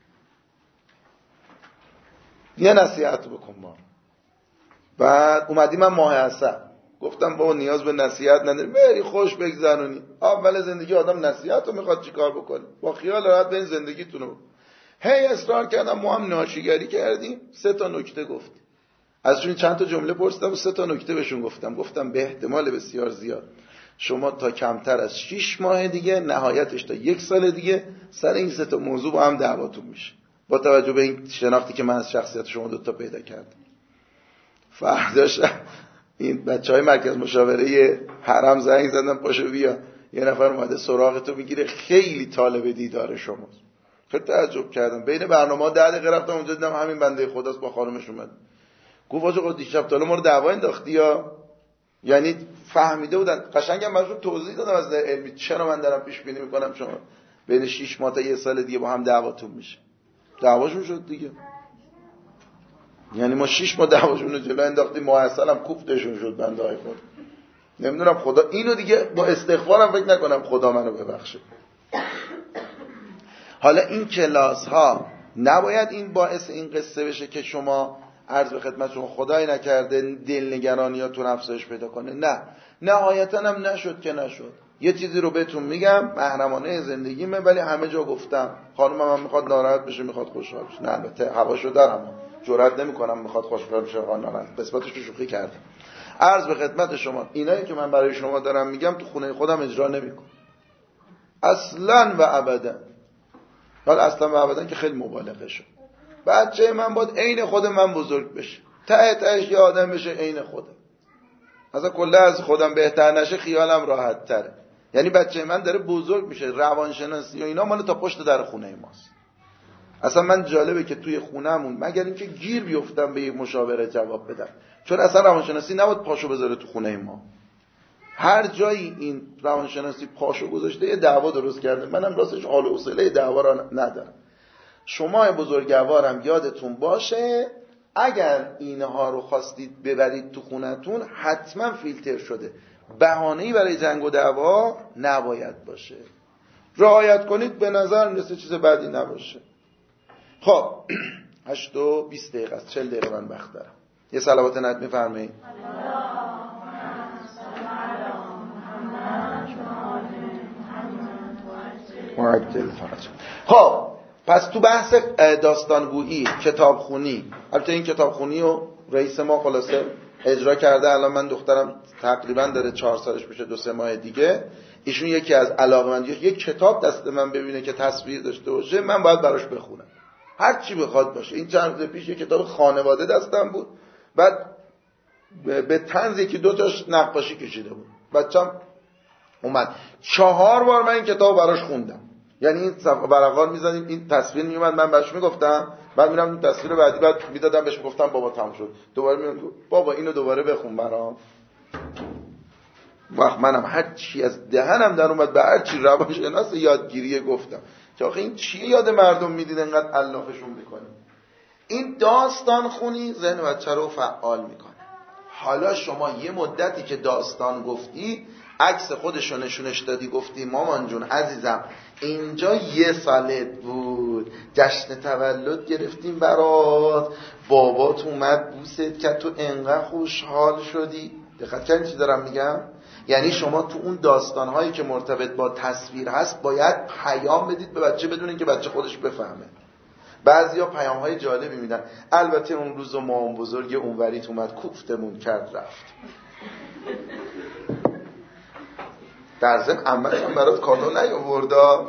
یه نصیحت بکن ما. بعد اومدیم من ماه عسل گفتم بابا نیاز به نصیحت نداری، بری خوش بگذرونی. اول زندگی آدم نصیحت رو میخواد چیکار بکنه؟ با خیال راحت بین زندگیتون رو. هی اصرار کردم، ما هم ناشیگری کردیم، 3 تا نکته گفت. ازشون چند تا جمله پرسیدم و 3 تا نکته بهشون گفتم به احتمال بسیار زیاد شما تا کمتر از 6 ماه دیگه، نهایتش تا 1 سال دیگه، سر این 3 تا موضوع با هم دعواتون میشه، با توجه به این شناختی که من از شخصیت شما 2 تا پیدا کردم. فرداش این بچهای مرکز مشاوره حرم زنگ زدن پاشو بیا، یه نفر اومده سراغتو میگیره، خیلی طالب دیدار شماست. خیلی تعجب کردم. بین برنامه‌ها 10 دقیقه رفتم اونجا دیدم همین بنده خداست با خانومش اومد. گفت آقا دیشب تا ما رو دعوا انداختی یا؟ یعنی فهمیده بودن. قشنگم براشون توضیح دادم از نظر علمی چرا من دارم پیش بینی میکنم شما بین 6 ماه تا 1 سال دیگه با هم دعواتون میشه. دعواشون شد دیگه. یعنی ما 6 ماه دعواشون رو جلو انداختیم، ماه عسل هم کوفتشون شد بنده خود. نمیدونم خدا اینو دیگه با استغفارم فکر نکنم خدا منو ببخشه. حالا این کلاس ها نباید این باعث این قصه بشه که شما عرض به خدمت شما خدای نکرده دلنگرانیاتون افزایش پیدا کنه. نه، نهایتا هم نشد که نشد. یه چیزی رو بهتون میگم محرمانه زندگیمه، ولی همه جا گفتم. خانمم هم میخواد ناراحت بشه میخواد خوشحال بشه، نه البته هواشو دارم، جرئت نمیکنم میخواد خوشحال بشه ناراحت، قسمتش رو شوخی کردم. عرض به خدمت شما اینایی که من برای شما دارم میگم تو خونه خودم اجرا نمیکنم اصلا و ابدا. حالا اصلا و ابدا که خیلی مبالغه شد. بچه من باید عین خود من بزرگ بشه، ته تهش یه آدم بشه عین خودم. مثلا کلا از خودم بهتر نشه خیالم راحت تره. یعنی بچه من داره بزرگ میشه، روانشناسی و اینا مال تا پشت در خونه ماست. اصلا من جالبه که توی خونهمون مگر اینکه گیر بیفتم به یک مشاوره جواب بدم، چون اصلا روانشناسی نباید پاشو بذاره تو خونه ما. هر جایی این روانشناسی پاشو گذاشته یه دعوا درست کرده. منم راستش حال و حوصله دعوا را ندارم. شما بزرگوارم یادتون باشه اگر اینها رو خواستید ببرید تو خونتون حتما فیلتر شده، بهانه‌ای برای جنگ و دعوا نباید باشه. رعایت کنید، به نظر میرسه چیز بدی نباشه. خب 8:20 است، 40 دقیقه من وقت دارم. یه صلوات نت میفرمایید. خب پس تو بحث داستانگویی، کتابخونی، البته این کتابخونی رو رئیس ما خلاصه اجرا کرده. الان من دخترم تقریبا داره 4 سالش میشه، 2-3 ماه دیگه ایشون یکی از علاقه‌مندیاش یک کتاب دست من ببینه که تصویر داشته باشه من باید براش بخونم، هر چی بخواد باشه. این چند روز پیش یک کتاب خانواده دستم بود، بعد به طنز 1-2 تاش نقاشی کشیده بود. بچم اومد 4 بار من این کتاب براش خوندم. یعنی این ورقا رو می‌زدیم، این تصویر میومد، من بهش میگفتم، بعد میرم این تصویر بعدی بعد میدادم بهش، میگفتم بابا تموم شد، دوباره میگم بابا اینو دوباره بخون برام. وقت منم هر چی از دهنم در اومد به هر چی روانشناس یادگیری گفتم که آخه این چی یاد مردم میدید انقدر علافشون میکنی. این داستان خونی ذهن بچه رو فعال میکنه. حالا شما یه مدتی که داستان گفتی، عکس خودشو نشونش دادی، گفتی مامان جون عزیزم اینجا 1 سالت بود، جشن تولد گرفتیم برات، بابات اومد بوست کرد، تو انقدر خوشحال شدی. دقت کردین چی دارم میگم؟ یعنی شما تو اون داستانهایی که مرتبط با تصویر هست باید پیام بدید به بچه بدون که بچه خودش بفهمه. بعضیا پیام‌های جالبی میدن. البته اون روز مام بزرگ اونوریت اومد کوفتمون کرد رفت. در ضمن عمه‌ش هم برات کادو نیاورد.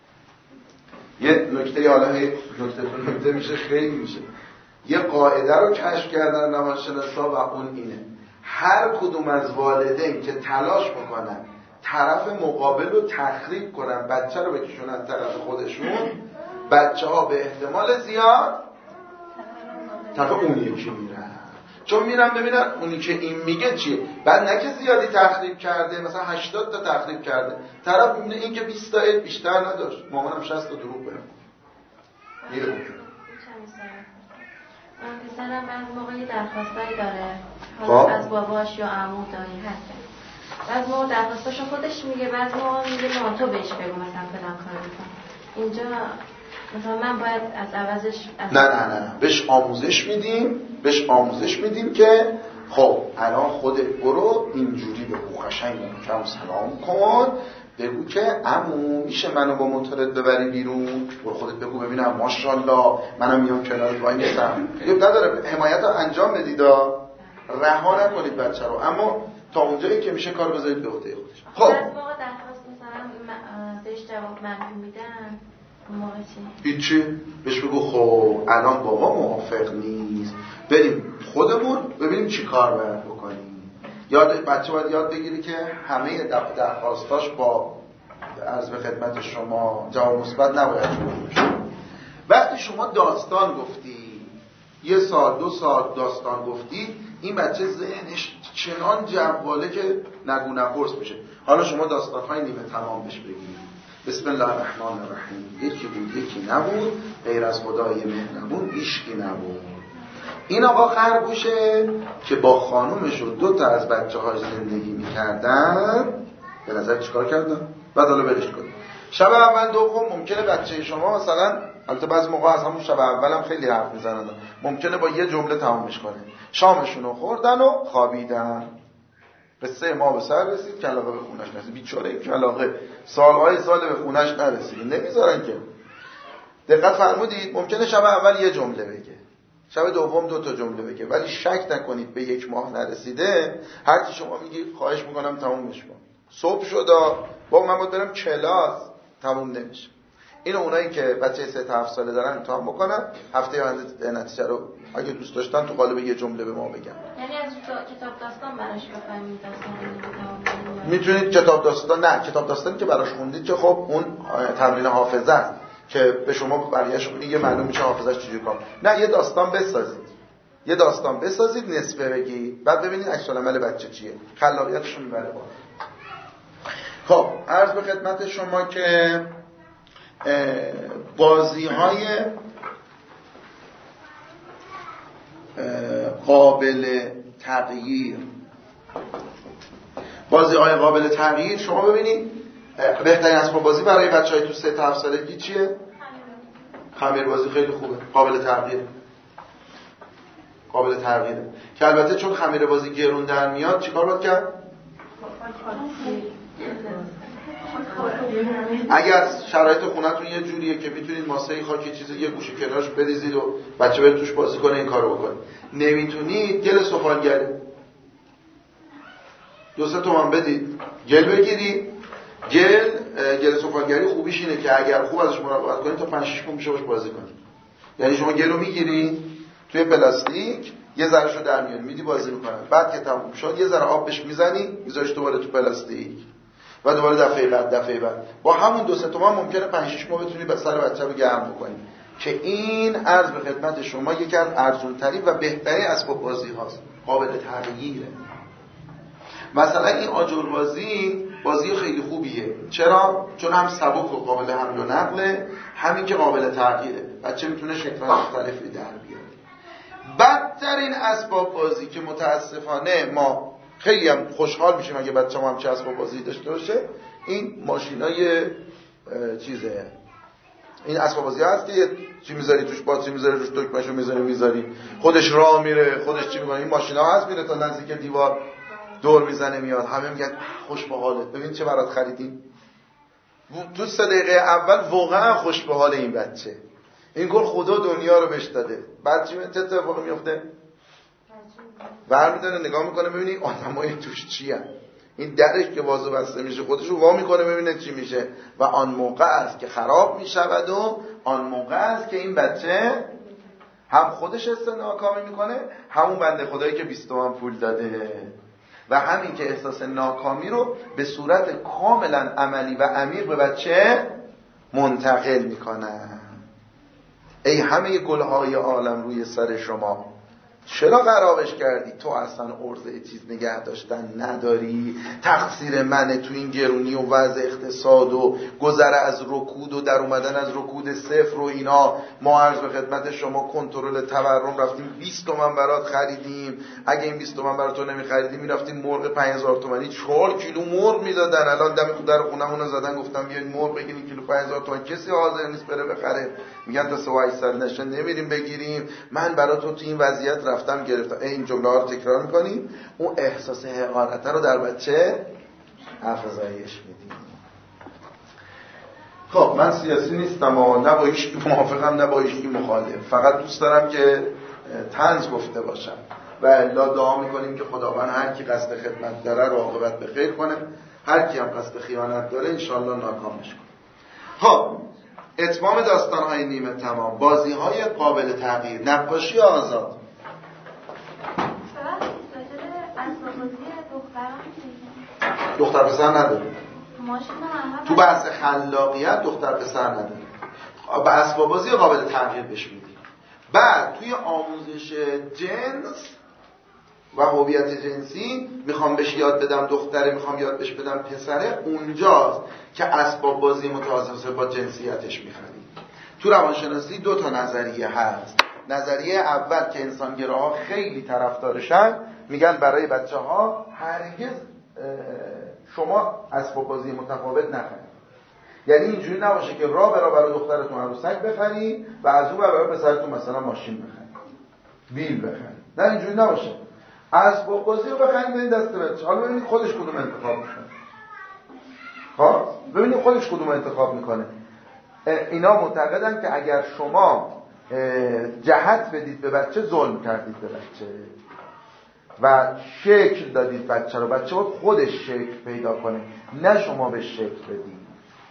یه نکته، حالا نکته میشه خیلی میشه. یه قاعده رو کشف کردن روانشناسا و اون اینه: هر کدوم از والدین که تلاش میکنن طرف مقابل رو تخریب کنن، بچه رو بکشونن طرف خودشون، بچه ها به احتمال زیاد طرف اون یکی میرن. چون میرن ببینن اونی که این میگه چیه. بعد نه که زیادی تخریب کرده، مثلا 80 تا تخریب کرده، طرف میبینه این که 20 تا بیشتر نداشت، مامانم 60 تا دروغ بگه میره اون. پسرم بعض موقعی درخواستایی داره، حالا از باباش یا عمو دایی هست. بعض موقع درخواستاشو خودش میگه، بعض موقع میگه ما تو بهش بگو مثلا فلان کارو بکن. اینجا مثلا من باید از عوضش نه بهش آموزش میدیم که خب الان خودت برو اینجوری بگو، قشنگ محکم سلام کن، بگو که عمو میشه منو با موتورت ببری بیرون، برو خودت بگو ببینم ماشاءالله منم میام کنارت وای میستم. نداره حمایت رو انجام بدید، رها نکنید بچه رو، اما تا اونجایی که میشه کار بذارید به عهده خودش. خب از واقع درخواست مثلا بهش جواب منفی میدن، موقع چی؟ هیچی، بهش بگو خب الان بابا موافق نیست، بریم خودمون ببینیم چی کار باید بکنیم. بچه باید یاد بگیری که همه درخواستاش با عرض به خدمت شما جواب مثبت نباید بشه. وقتی شما داستان گفتی، 1 سال 2 سال داستان گفتی، این بچه ذهنش چنان جواله که نگو نپرس میشه. حالا شما داستان‌های نیمه تمام بهش بگید. بسم الله الرحمن الرحیم. یکی بود یکی نبود، غیر از خدای مهربون هیچکی نبود. این آقا خرگوشه که با خانومش و 2 تا از بچه‌هاش زندگی می‌کردن. به نظر چیکار کردن؟ بعد حالا برش کنید. شب اول دوم ممکنه بچه شما مثلا، البته بعضی موقع از همون شب اولم خیلی حرف میزنن، ممکنه با یه جمله تمامش کنه. شامشونو خوردن و خوابیدن. قصه ما به سر رسید، کلاغه به خونش نرسید. بیچاره این کلاغه سالهای سال به خونش نرسید، نمیذارن که. دقت فرمودید؟ ممکنه شب اول یه جمله بگه، شب دوم 2 تا جمله بگه، ولی شک نکنید به 1 ماه نرسیده هر چی شما میگی خواهش میکنم تمومش کن. صبح شد با من باید برم کلاس، تموم نمیشه. اینو اونایی که بچه 3 تا 7 ساله دارن امتحان بکنن، هفته آینده نتیجه رو اگه دوست داشتن تو قالب یه جمله به ما بگن. یعنی از کتاب داستان براش بفهمید داستان میتونید کتاب داستان، نه کتاب داستانی که براش خوندید که خب اون تمرین حافظه است که به شما بقیه‌اش یه معلوم میشه حافظه‌اش چجوری کار. نه یه داستان بسازید، یه داستان بسازید، نصفه بگید، بعد ببینید عکس العمل بچه چیه، خلاقیتشون میبره بالا. خب عرض به خدمت شما که بازی‌های قابل تغییر، بازی‌های قابل تغییر شما ببینید بهترین اسباب بازی برای بچه‌های تو 3 تا 7 سالگی چیه؟ خمیر بازی خیلی خوبه، قابل تغییر، قابل تغییره که البته چون خمیر بازی گرون در میاد چیکار باید کرد؟ اگر شرایط خونتون یه جوریه که میتونید ماسه خاکی چیزی یه گوشه کنارش بریزید و بچه بره توش بازی کنه این کارو بکنید، نمیتونید گل سفالگری 2-3 تومن بدید گل بگیری. گل سفالگری خوبیش اینه که اگر خوب ازش مراقبت کنید تا 5-6 ماه میشه باش بازی کنید. یعنی شما گل رو میگیری توی پلاستیک یه ذرهشو در میاری میدی بازی میکنن، بعد که تموم شد یه ذره آب بهش میزنی میذاریش دوباره تو پلاستیک و دوباره دفعه بعد با همون 2-3 تومن ممکنه 5-6 ماه بتونی سر بچه رو گرم بکنی. که این عرض به خدمت شما یکی از ارزان‌ترین و بهترین اسباب بازی هاست، قابل تغییره. مثلا این آجر بازی خیلی خوبیه. چرا؟ چون هم سبک و قابل حمل و نقله، همین که قابل تغییره، بچه میتونه شکل مختلفی در بیاره. بدترین اسباب بازی که متاسفانه ما خیلی هم خوشحال میشیم اگه بچه ما هم چه اسباب بازی داشته باشه، این ماشینای چیزه، این اسباب بازی هست که چی میذاری توش، باتری میذاری روش، دکمه‌شو میذاری خودش راه میره، خودش چی میکنه. این ماشینا هست میره تا نزدیک دیوار دور میزنه میاد، همه میگن خوش به حالت، ببین چه برات خریدیم. تو 3 دقیقه اول واقعا خوش به حال این بچه، این گل خدا دنیا رو بهش داده. بعد چه اتفاقی میفته؟ برمی‌داره نگاه میکنه ببینی آدمای توش چی هست، این درش که وازو بسته میشه خودش رو وا میکنه ببینه چی میشه و آن موقع است که خراب میشود و آن موقع است که این بچه هم خودش ناکامی میکنه، همون بنده خدایی که 20 تومن پول داده و همین که احساس ناکامی رو به صورت کاملا عملی و عمیق به بچه منتقل میکنه. ای همه گلهای عالم روی سر شما، چرا خرابش کردی؟ تو اصلا عرضه چیز نگه داشتن نداری، تقصیر منه تو این گرونی و وضع اقتصاد و گذر از رکود و در اومدن از رکود صفر و اینا. ما عرض به خدمت شما کنترل تورم رفتیم 20 تومن برات خریدیم، اگه این 20 تومن برات تو نمیخریدیم میرفتیم مرغ 5000 تومانی 4 کیلو مرغ میدادن. الان دم در خونمون زدن گفتم بیاین مرغ بگیرین کیلو 5000 تومان، کسی حاضر نیست بره بخره، میگن تا 3800 نشه نمیریم بگیریم. من برات تو این وضعیت رفتم گرفتم. این جمله ها رو تکرار میکنیم، اون احساس حقارت رو در بچه افزایش میدیم. خب من سیاسی نیستم و نه با هیچ کی موافقم نه با هیچ کی مخالف، فقط دوست دارم که طنز گفته باشم و الا دعا میکنیم که خداوند هر کی قصد خدمت داره رو عاقبت به خیر کنه، هر کی هم قصد خیانت داره انشالله ناکامش کنه. خب اتمام داستان‌های نیمه تمام، بازی‌های قابل تغییر، نقاشی آزاد. دختر پسر نداره. تو بحث خلاقیت دختر پسر نداره. به اسباب بازی قابل تغییر بهش میدیم. بعد توی آموزش جنس و هویت جنسی میخوام بهش یاد بدم دختره، میخوام یاد بهش بدم پسره، اونجاست که اسباب بازی متوازی با جنسیتش میخریم. تو روانشناسی 2 تا نظریه هست. نظریه اول که انسانگراها خیلی طرفدارشن، میگن برای بچه‌ها هرگز شما اسباب بازی متفاوت نخرید. یعنی اینجوری نباشه که راه برای دخترتون عروسک بخری و از اون برای پسرتون مثلا ماشین بخرید، بیل بخرید. نه اینجوری نباشه. اسباب بازی رو بخرید بدید دست بچه، حالا ببینید خودش کدوم انتخاب میکنه. خب ببینید خودش کدوم انتخاب میکنه. اینا معتقدن که اگر شما جهت بدید به بچه ظلم کردید به بچه و شکل دادید بچه رو. بچه باید خودش شکل پیدا کنه، نه شما به شکل بدید.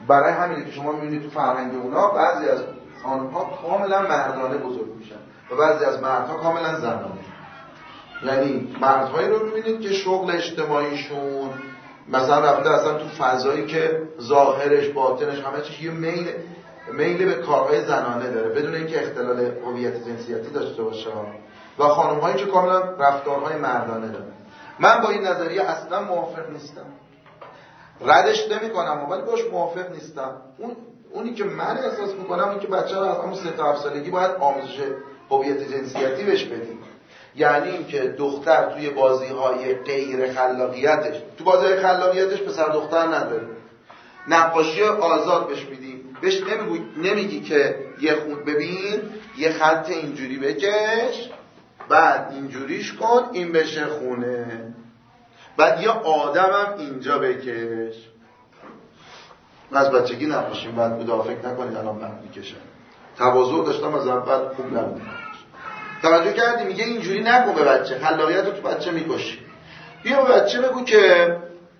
برای همینه که شما میبینید تو فرهنگ اونا بعضی از خانم‌ها کاملا مردانه بزرگ میشن و بعضی از مردها کاملا زنانه. یعنی مردهایی رو میبینید که شغل اجتماعیشون مثلا رفته اصلا تو فضایی که ظاهرش باطنش همه چیز یه میل به کارهای زنانه داره بدون اینکه اختلال هویت جنسیتی داشته باشه، و خانم‌هایی که کاملا رفتارهای مردانه داره. من با این نظریه اصلا موافق نیستم، ردش نمی‌کنم ولی باش موافق نیستم. اونی که من احساس می‌کنم این که بچه رو از همون 3 تا 7 سالگی باید آموزش هویت جنسیتی بهش بدیم. یعنی اینکه دختر توی بازی‌های غیر خلاقیتش، تو بازی‌های خلاقیتش پسر دختر نداره، نقاشی آزاد بهش میدیم، بهش نمیگی که یه خود ببین یه خط اینجوری بکش بعد اینجوریش کن این بشه خونه، بعد یه آدمم اینجا بکش. از بچگی نقاشی بد بود، فکر نکنید الان بد میکشم. تواضع داشتم از اول، خوب نبود. توجه کردی میگه اینجوری نکن به بچه، خلاقیت رو تو بچه میکشی. بیا به بچه بگو که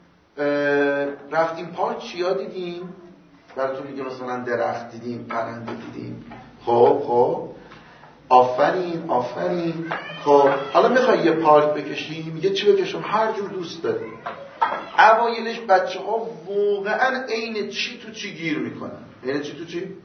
رفتیم پارک چیا دیدیم؟ براتون میگه مثلا درخت دیدیم، پرنده دیدیم. خب آفرین. خب حالا میخوای یه پارک بکشی؟ میگه چی بکشم؟ هر جور دوست داری. اوایلش بچه ها واقعا عین چی تو چی گیر میکنن. عین چی تو چی؟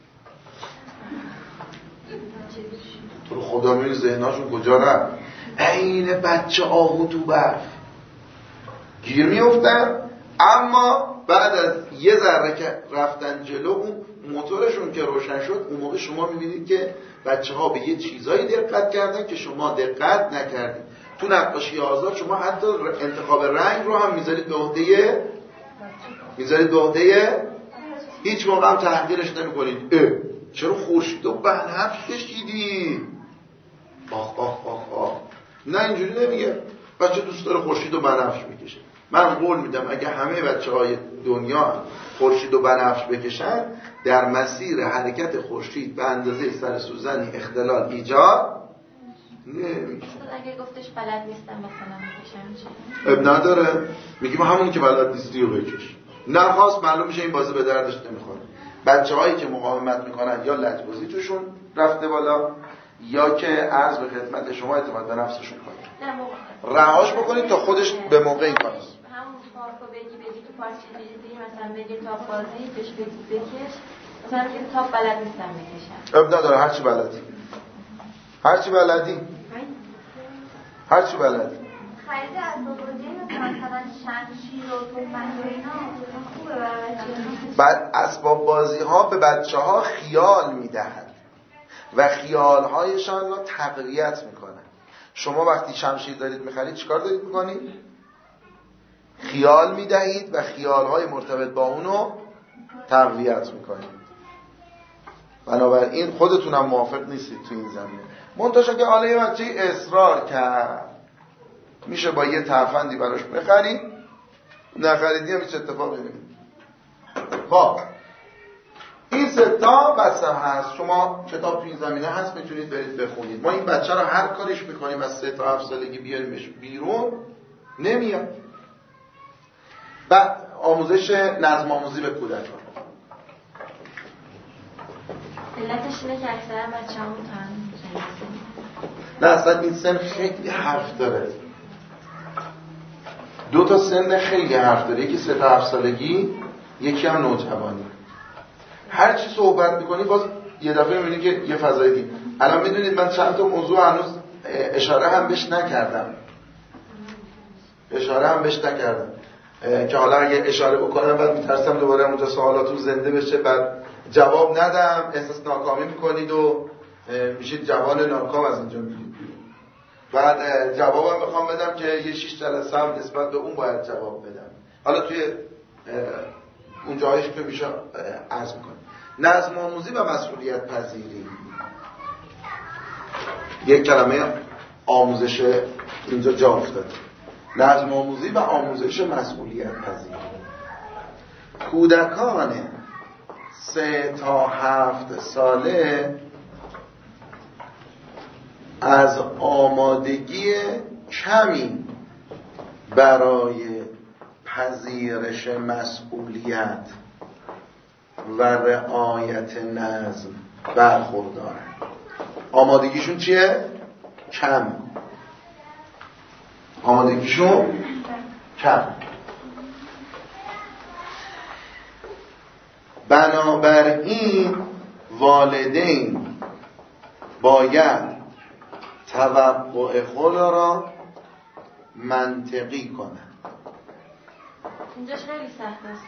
تو رو خدا میبینی ذهناشون کجا رفت. عین بچه آهو تو برف گیر میافتن، اما بعد از یه ذره که رفتن جلو اون موتورشون که روشن شد، اون موقع شما میبینید که بچه ها به یه چیزایی دقت کردن که شما دقت نکردید. تو نقاشی آزاد شما حتی انتخاب رنگ رو هم میذارید به عهده هیچ موقع هم تحقیرش نمیکنید. چرا خورشید و بنفش کشیدی؟ آخ. نه اینجوری نمیگه. بچه دوست داره خورشید و بنفش بکشه. من قول میدم اگه همه بچه‌های دنیا خورشید و بنفش بکشن، در مسیر حرکت خورشید به اندازه سر سوزنی اختلال ایجاد نمیشه. اگه گفتش بلد نیستم مثلا بکشم چی؟ اب نداره، میگیم همون که بلد نیستی رو بکش. نخواست معلوم میشه این بازی به دردش نمیخوره. بچه‌هایی که مقاومت میکنن یا لجبازی توشون رفته بالا یا که عرض به خدمت شما اعتماد به نفسشون کنید. رهاش بکنید تا خودش به موقع این کار است. همون پارکو بگی تو پارک چیزی مثلا بگی تاپ بازی بهش بکش، مثلا که تاپ بلد نیستم بکشم. اب نداره، هرچی بلدی خرید اسباب بازی مثلا شمشیر و تفنگ و اینا خوبه برای بچه‌ها. بعد اسباب بازی ها به بچه ها خیال میدهند و خیالهایشان را تقویت میکنن. شما وقتی شمشیر دارید میخرید چیکار دارید میکنید؟ خیال میدهید و خیالهای مرتبط با اونو تقویت میکنید. بنابراین خودتونم موافق نیستید تو این زمینه. منتها که حالا یه بچه اصرار کرد میشه با یه ترفندی براش بخرید، نخریدی هم هیچ اتفاقی نمیفته. خب این 3 تا بس هست. شما کتاب تو این زمینه هست میتونید برید بخونید. ما این بچه رو هر کارش میکنیم از 3 تا 7 سالگی بیاریمش بیرون نمیاد. و آموزش نظم آموزی به کودکان علتش اینه که اکثر بچه‌ها نه اصلا این سن خیلی حرف داره. 2 تا سن خیلی حرف داره، یکی 3 تا 7 سالگی، یکی هم نوجوانی. هر چی صحبت میکنی باز یه دفعه میبینی که یه فضای دیگه. الان میدونید من چند تا موضوع هنوز اشاره هم بهش نکردم که حالا اگه اشاره بکنم بعد میترسم دوباره اونجا سوالاتون زنده بشه، بعد جواب ندم احساس ناکامی میکنید و میشید جوان ناکام از اینجا میگید. بعد جوابم بخوام بدم که یه 6 جلسه هم نسبت به اون باید جواب بدم. حالا توی اون جایش که میشه عرض میکنم. نظم آموزی و مسئولیت پذیری. یک کلمه آموزش اینجا جا افتاده. نظم آموزی و آموزش مسئولیت پذیری. کودکان 3 تا 7 ساله از آمادگی کمی برای پذیرش مسئولیت و رعایت نظم برخوردارن. آمادگیشون چیه؟ کم. آمادگیشون کم. بنابراین والدین باید توقع خدا را منطقی کنن. اینجاش خیلی سخت است.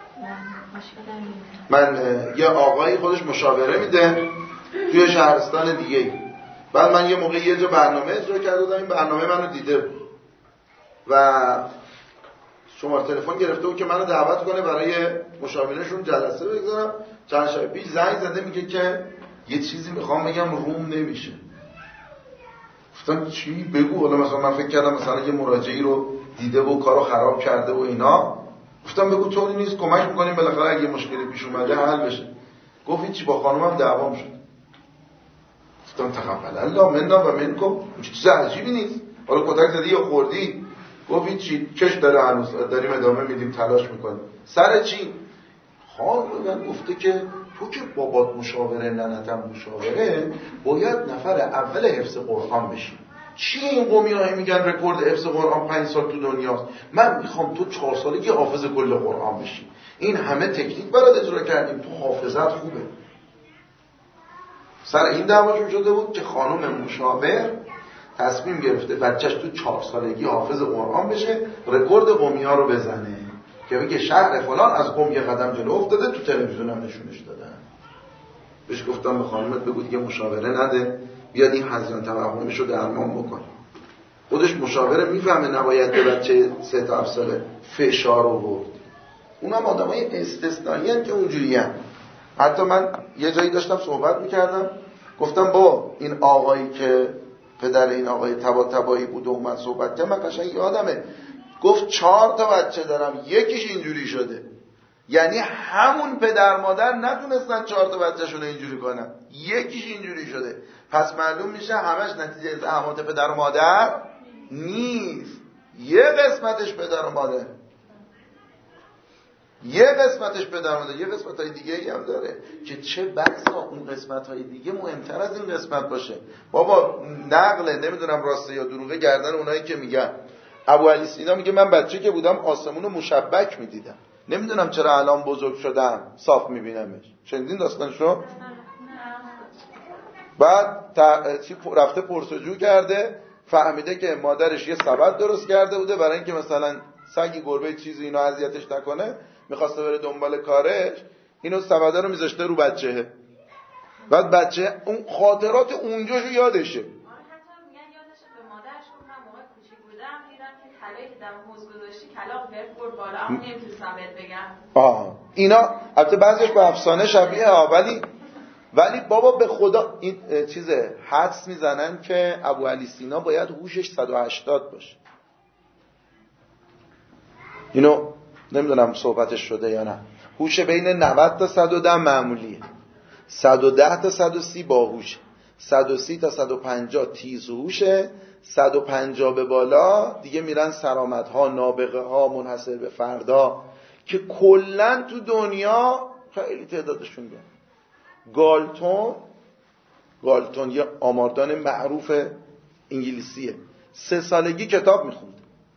من یه آقایی خودش مشاوره میده توی شهرستان دیگه، بعد من یه موقع یه جا برنامه اجرا کرده بودم، این برنامه منو دیده و شماره تلفن گرفته بود که منو دعوت کنه برای مشاورهشون جلسه بگذارم. چند شب پیش زنگ زده میگه که یه چیزی میخوام بگم روم نمیشه. گفتم چی؟ بگو. حالا مثلا من فکر کردم مثلا یه مراجعی رو دیده و کارو خراب کرده و اینا. گفتم بگو طوری نیست، کمک میکنیم بالاخره اگه مشکلی پیش اومده حل بشه. گفت چی؟ با خانومم دعوام شد. گفتم تقبل الله منا و منکم. چیز عجیبی نیست، حالا کتک زدی یا خوردی؟ گفت چی؟ کش داره هنوز، داریم ادامه میدیم، تلاش میکنیم. سر چی؟ خانم من گفته که تو که بابات مشاوره ننتم مشاوره باید نفر اول حفظ قرآن بشی. چی این قومی هایی میگن رکورد حفظ قرآن 5 سال تو دنیاست؟ من میخوام تو 4 سالگی حافظ کل قرآن بشی. این همه تکنیک برات اجرا کردیم، تو حافظت خوبه. سر این دعواشون شده بود که خانم مشاور تصمیم گرفته بچهش تو 4 سالگی حافظ قرآن بشه، رکورد قومی ها رو بزنه که بگه شهر فلان از قوم یه قدم جلو افتاده، تو تلویزیون هم نشونش دادن. بهش گفتم به خانمت بگو دیگه مشاوره نده، بیاد این هذیان توهمش رو درمان بکنه. خودش مشاوره میفهمه نباید به بچه 3 تا 7 ساله فشار آورد. اونم آدمای استثنایی هستن که اونجوریه. حتی من یه جایی داشتم صحبت میکردم، گفتم با این آقایی که پدر این آقای طباطبایی بود و اومد صحبت کرد، من قشنگ یادمه گفت 4 تا بچه دارم، یکیش اینجوری شده. یعنی همون پدر مادر نتونستن 4 تا بچه‌شون اینجوری کنن، یکیش اینجوری شده. پس معلوم میشه همش نتیجه زحمات پدر و مادر نیست، یه قسمتش پدر و مادر، یه قسمتش پدر و مادر، یه قسمت‌های دیگه هم داره که چه بسا اون قسمت‌های دیگه مهمتر از این قسمت باشه. بابا نقله نمیدونم راسته یا دروغه گردن اونایی که میگن. ابو علی سینا میگه من بچه که بودم آسمونو مشبک میدیدم، نمیدونم چرا الان بزرگ شدم صاف میبینمش. شنیدین داستانشو؟ بعد رفته پرسجو کرده، فهمیده که مادرش یه سبد درست کرده بوده برای اینکه مثلا سگی گربه چیزی اینو اذیتش نکنه، میخواسته بره دنبال کارش، اینو سبده رو میذاشته رو بچهه. بعد بچه اون خاطرات اونجاشو یادشه. اینا البته بعضیش به افسانه شبیه ولی بابا به خدا این چیزه حدس میزنن که ابو علی سینا باید هوشش 180 باشه. اینو نمیدونم صحبتش شده یا نه. هوش بین 90 تا 110 معمولیه، 110 تا 130 باهوش، 130 تا 150 تیز هوشه، 150 به بالا دیگه میرن سرآمدها، نابغه ها، منحصر به فردا که کلن تو دنیا خیلی تعدادشون میاد. گالتون یه آماردان معروف انگلیسیه، 3 سالگی کتاب میخوند.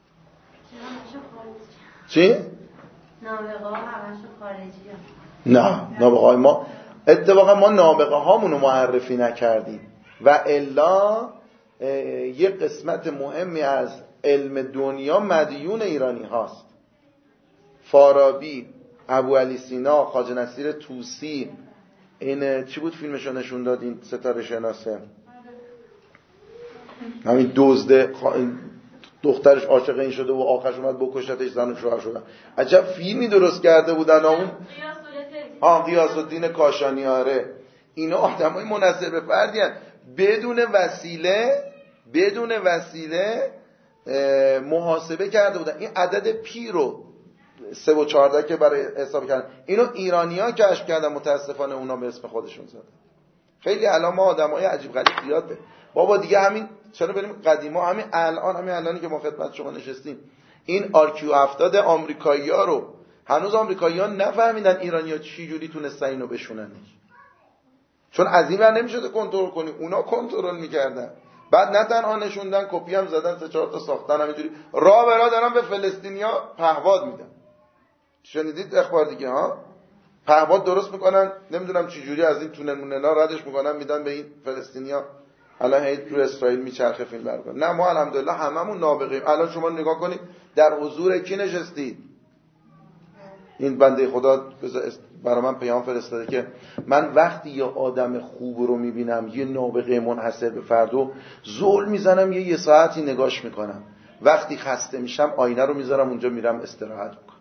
چی؟ نابغه ها همشون خارجی نه، نابغه های ما اتفاقا ما نابغه هامونو معرفی نکردیم و الا یه قسمت مهمی از علم دنیا مدیون ایرانی هاست. فارابی، ابو علی سینا، خواجه نصیر طوسی، این چی بود فیلمشو نشون داد این ستاره شناسه، همین دزده دخترش عاشق این شده و آخرش اومد بکشتش، زن و شوهر شدن. عجب فیلمی درست کرده بودن اون غیاث الدین کاشانی. آره اینا آدمای منحصر به فردی هستن، بدون وسیله محاسبه کرده بودن. این عدد پی رو 3 و 14 که برای حساب کردن، اینو ایرانی‌ها کشف کردن، متاسفانه اونا به اسم خودشون زدن. خیلی الان ما آدمای عجیب غریب زیاده بابا دیگه. همین چرا بریم قدیما، همین الانی که ما خدمت شما نشستیم، این RQ70 آمریکایی‌ها رو هنوز آمریکایی‌ها نفهمیدن ایرانی‌ها چی جوری تونستن اینو بشوننش، چون از این ور نمیشده کنترل کنی، اونا کنترل میکردن. بعد نه تنها نشوندن، کپی هم زدن، 3-4 تا ساختن، همینجوری راه به راه دارن به فلسطینیا پهپاد میدن. شنیدید اخبار دیگه ها؟ پهپاد درست میکنن، نمیدونم چی جوری از این تونلا ردش میکنن میدن به این فلسطینیا. الان هی تو اسرائیل میچرخه فیلم بردار. نه ما الحمدلله هممون نابغیم. الان شما نگاه کنید در حضور کی نشستید؟ این بنده خدا برای من پیام فرستاده که من وقتی یه آدم خوب رو میبینم، یه نابغه منحصر به فردو، زل میزنم یه ساعتی نگاش میکنم. وقتی خسته میشم آینه رو میذارم اونجا، میرم استراحت میکنم.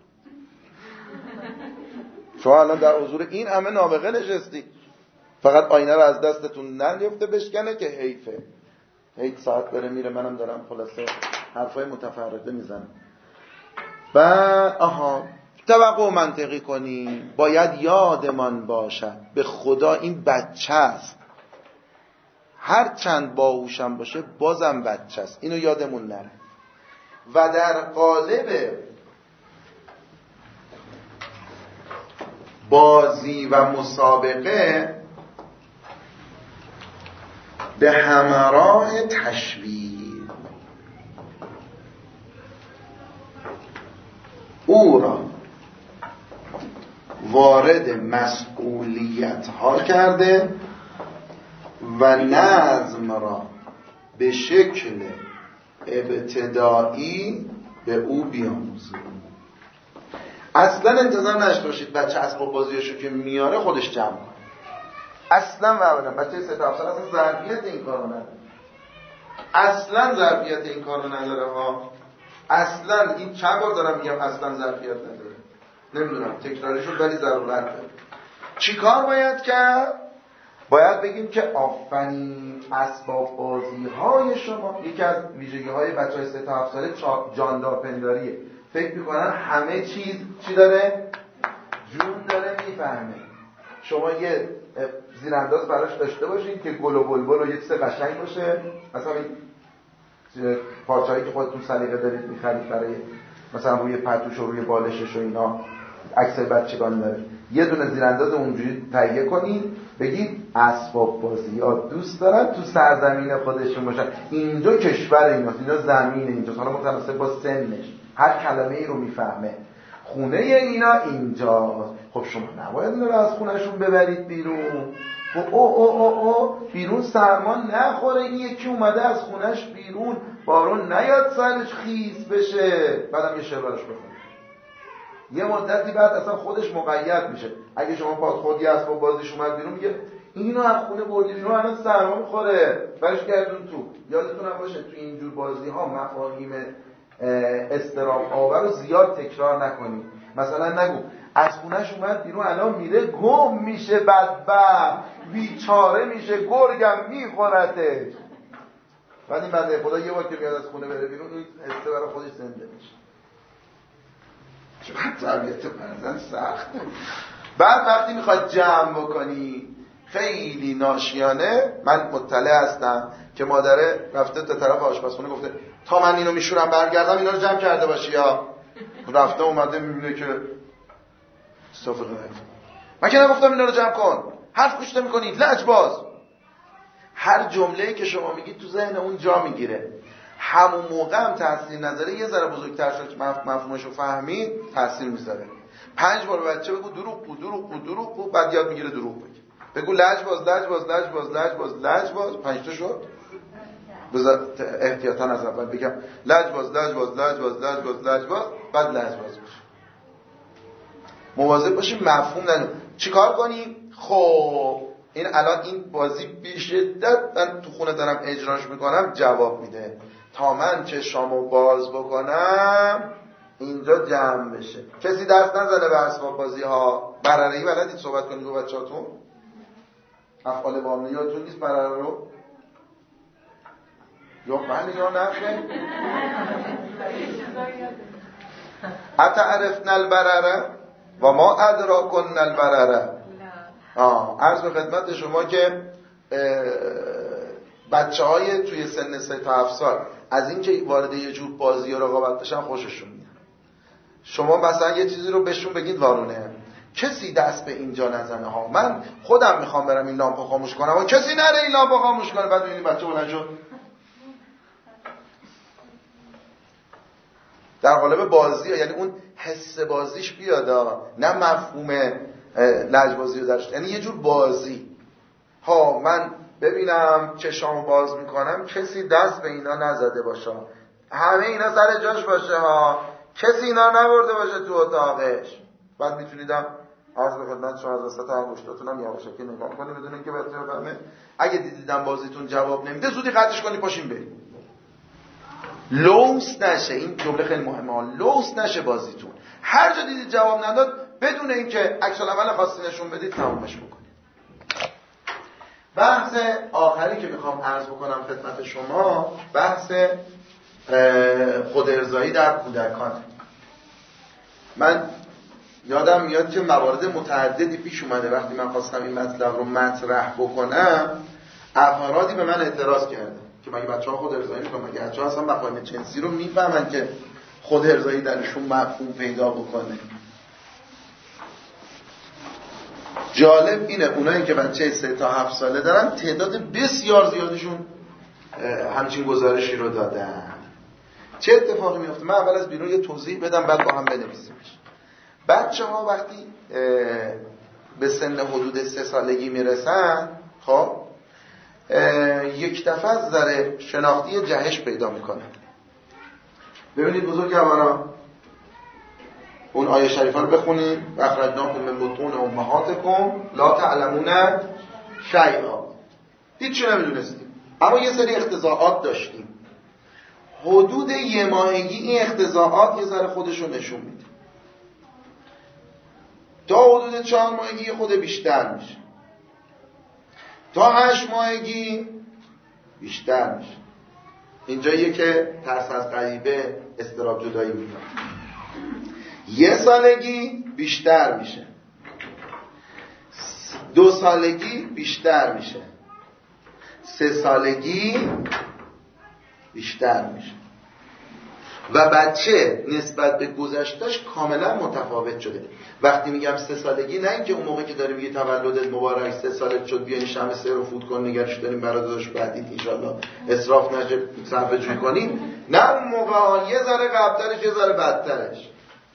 شما الان در حضور این همه نابغه نشستی، فقط آینه رو از دستتون نیفته بشکنه که حیفه. هیچ ساعت بره میره، منم دارم خلاصه حرفای متفرقه میزنم. توقع منطقی کنی، باید یادمان باشد به خدا این بچه است، هر چند باهوشم باشه بازم بچه است، اینو یادمون نره. و در قالب بازی و مسابقه به همراه تشویق او را وارد مسئولیت ها کرده و نظم را به شکل ابتدایی به او بیاموزید. اصلا انتظار نشته باشید بچه اسباب بازیاشو که میاره خودش جمع کنه. اصلا و ابدا بچه 3 تا اصلا ظرفیت این کارو نداره. اصلا ظرفیت این کارو نداره ها. اصلا این چند بار دارم میگم اصلا ظرفیت نداره. نمیدونم تکراریشو ولی ضرورت داره. چی کار باید کرد؟ باید بگیم که آفرین اسباب بازی های شما. یکی از ویژگی های بچه های 3 تا 7 ساله جاندارپنداریه. فکر میکنن همه چیز چی داره؟ جون داره، میفهمه. شما یه زیرانداز براش داشته باشین که گل و بلبل و یه چیز قشنگ باشه، مثلا این پارچه‌ای که خودتون سلیقه دارید می‌خرید برای مثلا روی پتوش و روی بالشش و اینا عکسای بچگان داره، یه دونه زیرانداز اونجوری تهیه کنید، بگید اسباب بازی‌ها دوست دارن تو سرزمین خودشون باشن، اینجا کشور ایناست، اینجا زمین اینجاست، حالا متناسب با سنش هر کلمه‌ای رو میفهمه، خونه اینا اینجاست. خب شما نباید اینا رو از خونهشون ببرید بیرون. خب او بیرون سرما نخوره، این یکی اومده از خونهش بیرون، بارون نیاد سرش خیس بشه، بعدم یه شعر براش بخونه. یه مدتی بعد اصلا خودش مقید میشه. اگه شما پاد خودی اسباب بازیش اومد بیرون، میگه اینو از خونه بردی بیرون، الان سرما میخوره، برش گردون تو. یادتون باشه تو اینجور بازی ها مفاهیم استرام آور رو زیاد تکرار نکنید. مثلا نگو از خونهش اومد بیرون الان میره گم میشه، بدبخت بیچاره میشه، گرگم میخورتش. بعد این بنده خدا یه بار که میاد از خونه بره بیرون، این حسه برای خودش زنده میشه. چقدر تربیت فرزند سخته. بعد وقتی میخواد جمع بکنی خیلی ناشیانه، من مطلع هستم که مادره رفته تا طرف آشپزخونه گفته تا من اینو میشورم برگردم اینا رو جمع کرده باشی، یا رفته اومده میبینه که استغفر الله، من که نگفتم اینا رو جمع کن، حرف گوش نمی‌کنید، لجباز. هر جمله‌ای که شما میگید تو ذهن اون جا میگیره. همون موقع هم تاثیر نذاره، یه ذره بزرگتر شد مفهومش رو فهمید، تاثیر میذاره. 5 بار بچه بگو دروغ، بعد یاد میگیره دروغ بگه. بگو لجباز 5 تا شد. بذار احتیاطاً از اول بگم لجباز، بعد لجباز بشه. مواظب باشیم مفهوم نداریم. چیکار کنیم؟ خب این الان این بازی به شدت من تو خونه دارم اجراش میکنم، جواب میده. تا من چشامو باز بکنم اینجا جمع بشه. کسی دست نزنه به اسباب بازی ها. برره‌ای بلدید صحبت کنید با بچه‌هاتون؟ افعال وامیاتون نیست برره رو؟ یا من یا نخه؟ اتعرفن البرره و ما ادراکن البرره. عرض به خدمت شما که بچه‌های توی سن 3 تا 7 سال از اینکه وارد یه جور بازی و رقابت بشن خوششون میاد. شما مثلا یه چیزی رو بهشون بگید وارونه، کسی دست به اینجا نزنه ها، من خودم میخوام برم این لامپو خاموش کنم و کسی نره این لامپو خاموش کنه. بعد میبینی بچه بلند شد. در قالب بازی، یعنی اون حس بازیش بیاد، نه مفهوم لجبازی رو درش، یعنی یه جور بازی ها. من ببینم چشامو باز میکنم کسی دست به اینا نزده باشه، همه اینا سر جاش باشه ها، کسی اینا نبرده باشه تو اتاقش. بعد میتونیدم عرض به خدمت شما از وسط انگشتاتونم یواشکی نگاه کنی بدون اینکه بچه بفهمه. اگه دیدیدم بازیتون جواب نمیده زودی قطعش کنی پاشین بریم. لوس نشه، این جمله خیلی مهمه ها، لوس نشه بازیتون. هر جا دیدید جواب نداد بدون اینکه عکس العمل خاصی نشون بدید تمومش بکنید. بحث آخری که میخوام عرض بکنم خدمت شما بحث خود ارضایی در کودکان. من یادم میاد که موارد متعددی پیش اومده وقتی من خواستم این مطلب رو مطرح بکنم، افرادی به من اعتراض کردن که مگه بچه‌ها خود ارضایی میکنن، مگه بچه‌ها اصلا مفاهیم جنسی رو میفهمن که خود ارضایی درشون مفهوم پیدا بکنه. جالب اینه اونایی که بچه 3 تا 7 ساله دارن تعداد بسیار زیادشون همچین گزارشی رو دادن. چه اتفاقی میفته؟ من اول از بیرون یه توضیح بدم بعد با هم بنویسیمش. بچه ها وقتی به سن حدود 3 سالگی میرسن، خب یک دفعه از نظر شناختی جهش پیدا میکنن. ببینید بزرگواران اون آیه شریفه رو بخونید، اخرجناکم من بطون امهاتکم لا تعلمون شیئا. هیچ چی نمیدونستیم اما یه سری اقتضاعات داشتیم. حدود 1 ماهگی این اقتضاعات یه ذره خودشو نشون میده، تا حدود 4 ماهگی خود بیشتر میشه، تا 8 ماهگی بیشتر میشه. اینجاییه که ترس از غریبه، اضطراب جدایی میکنه. 1 سالگی بیشتر میشه، 2 سالگی بیشتر میشه، 3 سالگی بیشتر میشه و بچه نسبت به گذشتهش کاملا متفاوت شده. وقتی میگم 3 سالگی نه اینکه اون موقع که داریم یه تولدت مبارک 3 سالت شد بیاین شمع سر رو فوت کن نگرش داریم برای داداش بعدیت انشالله اسراف نشه صرفه جوی کنیم، نه اون موقع یه ذره قبلترش یه ذره بعدترش.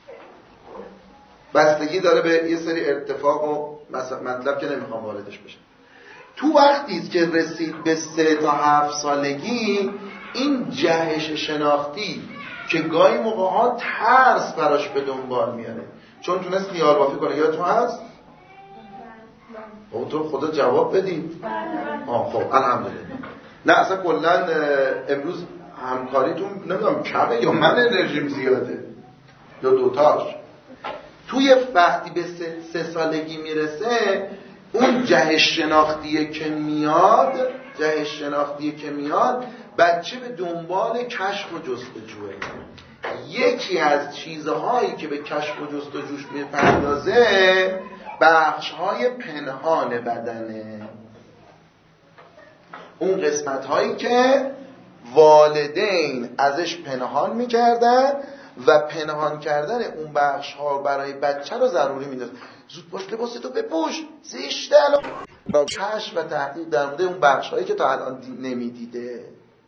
بستگی داره به یه سری اتفاق و مطلب که نمیخوام واردش بشم. تو وقتی که رسید به 3 تا 7 سالگی این جهش شناختی که گاهی موقع‌ها ترس براش به دنبال میاره چون تونست خیال بافی کنه. یادتون هست؟ تو خدا جواب بدید. خب الحمدلله. نه اصلا کلا امروز همکاریتون نمیدونم کمه یا من انرژیم زیاده یا دوتاش. توی وقتی به 3 سالگی میرسه اون جهش شناختیه که میاد بچه به دنبال کشف و جستجوه. یکی از چیزهایی که به کشف و جستجوش میپردازه بخش‌های پنهان بدنه، اون قسمت‌هایی که والدین ازش پنهان میکردن و پنهان کردن اون بخش‌ها برای بچه رو ضروری میدونست. زود باش لباستو بپوش، زشته الان. کشف و تحقیق در مورد اون بخش‌هایی که تا الان نمیدیده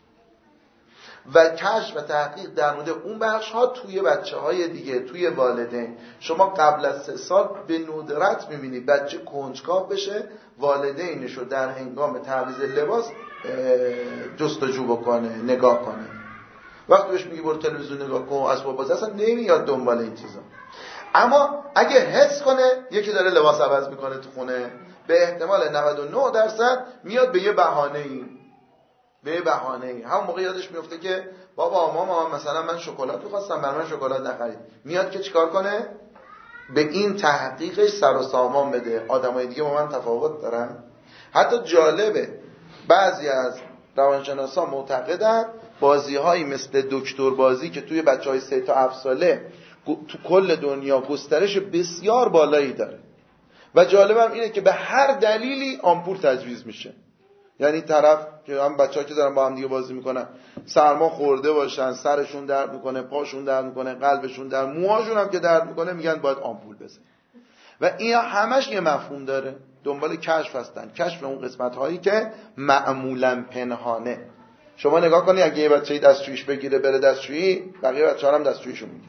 و کشف و تحقیق در مورد اون بخش‌ها توی بچه‌های دیگه، توی والدین. شما قبل از 3 سال به ندرت می‌بینید بچه کنجکاو بشه والدینشو در هنگام تعویض لباس جستجو بکنه، نگاه کنه. وقتی بهش میگی برو تلویزیون نگاه کن، اسباب بازی، اصلا نمیاد دنبال این چیزا. اما اگه حس کنه یکی داره لباس عوض میکنه تو خونه، به احتمال 99% میاد به یه بهانه‌ای. همون موقع یادش میفته که بابا ماما مثلا من شکلات می‌خواستم برای من شکلات نخرید. میاد که چیکار کنه؟ به این تحقیقش سر و سامان بده. آدمای دیگه با من تفاوت دارن. حتی جالبه بعضی از روانشناسا معتقدن بازی‌هایی مثل دکتر بازی که توی بچه‌های 3 تا 7 ساله تو کل دنیا گسترش بسیار بالایی داره و جالبم اینه که به هر دلیلی آمپول تجویز میشه. یعنی طرف که هم بچه‌ها که دارن با هم دیگه بازی میکنن سرما خورده باشن، سرشون درد میکنه، پاشون درد میکنه، قلبشون درد، موهاشون هم که درد میکنه، میگن باید آمپول بزن. و این همش یه مفهوم داره، دنبال کشف هستن، کشف اون قسمت هایی که معمولا پنهانه. شما نگاه کنید اگه یه بچه‌ای دستشویش بگیره بره دستشویی، بقیه بچه‌ها هم دستشویشون میگیره.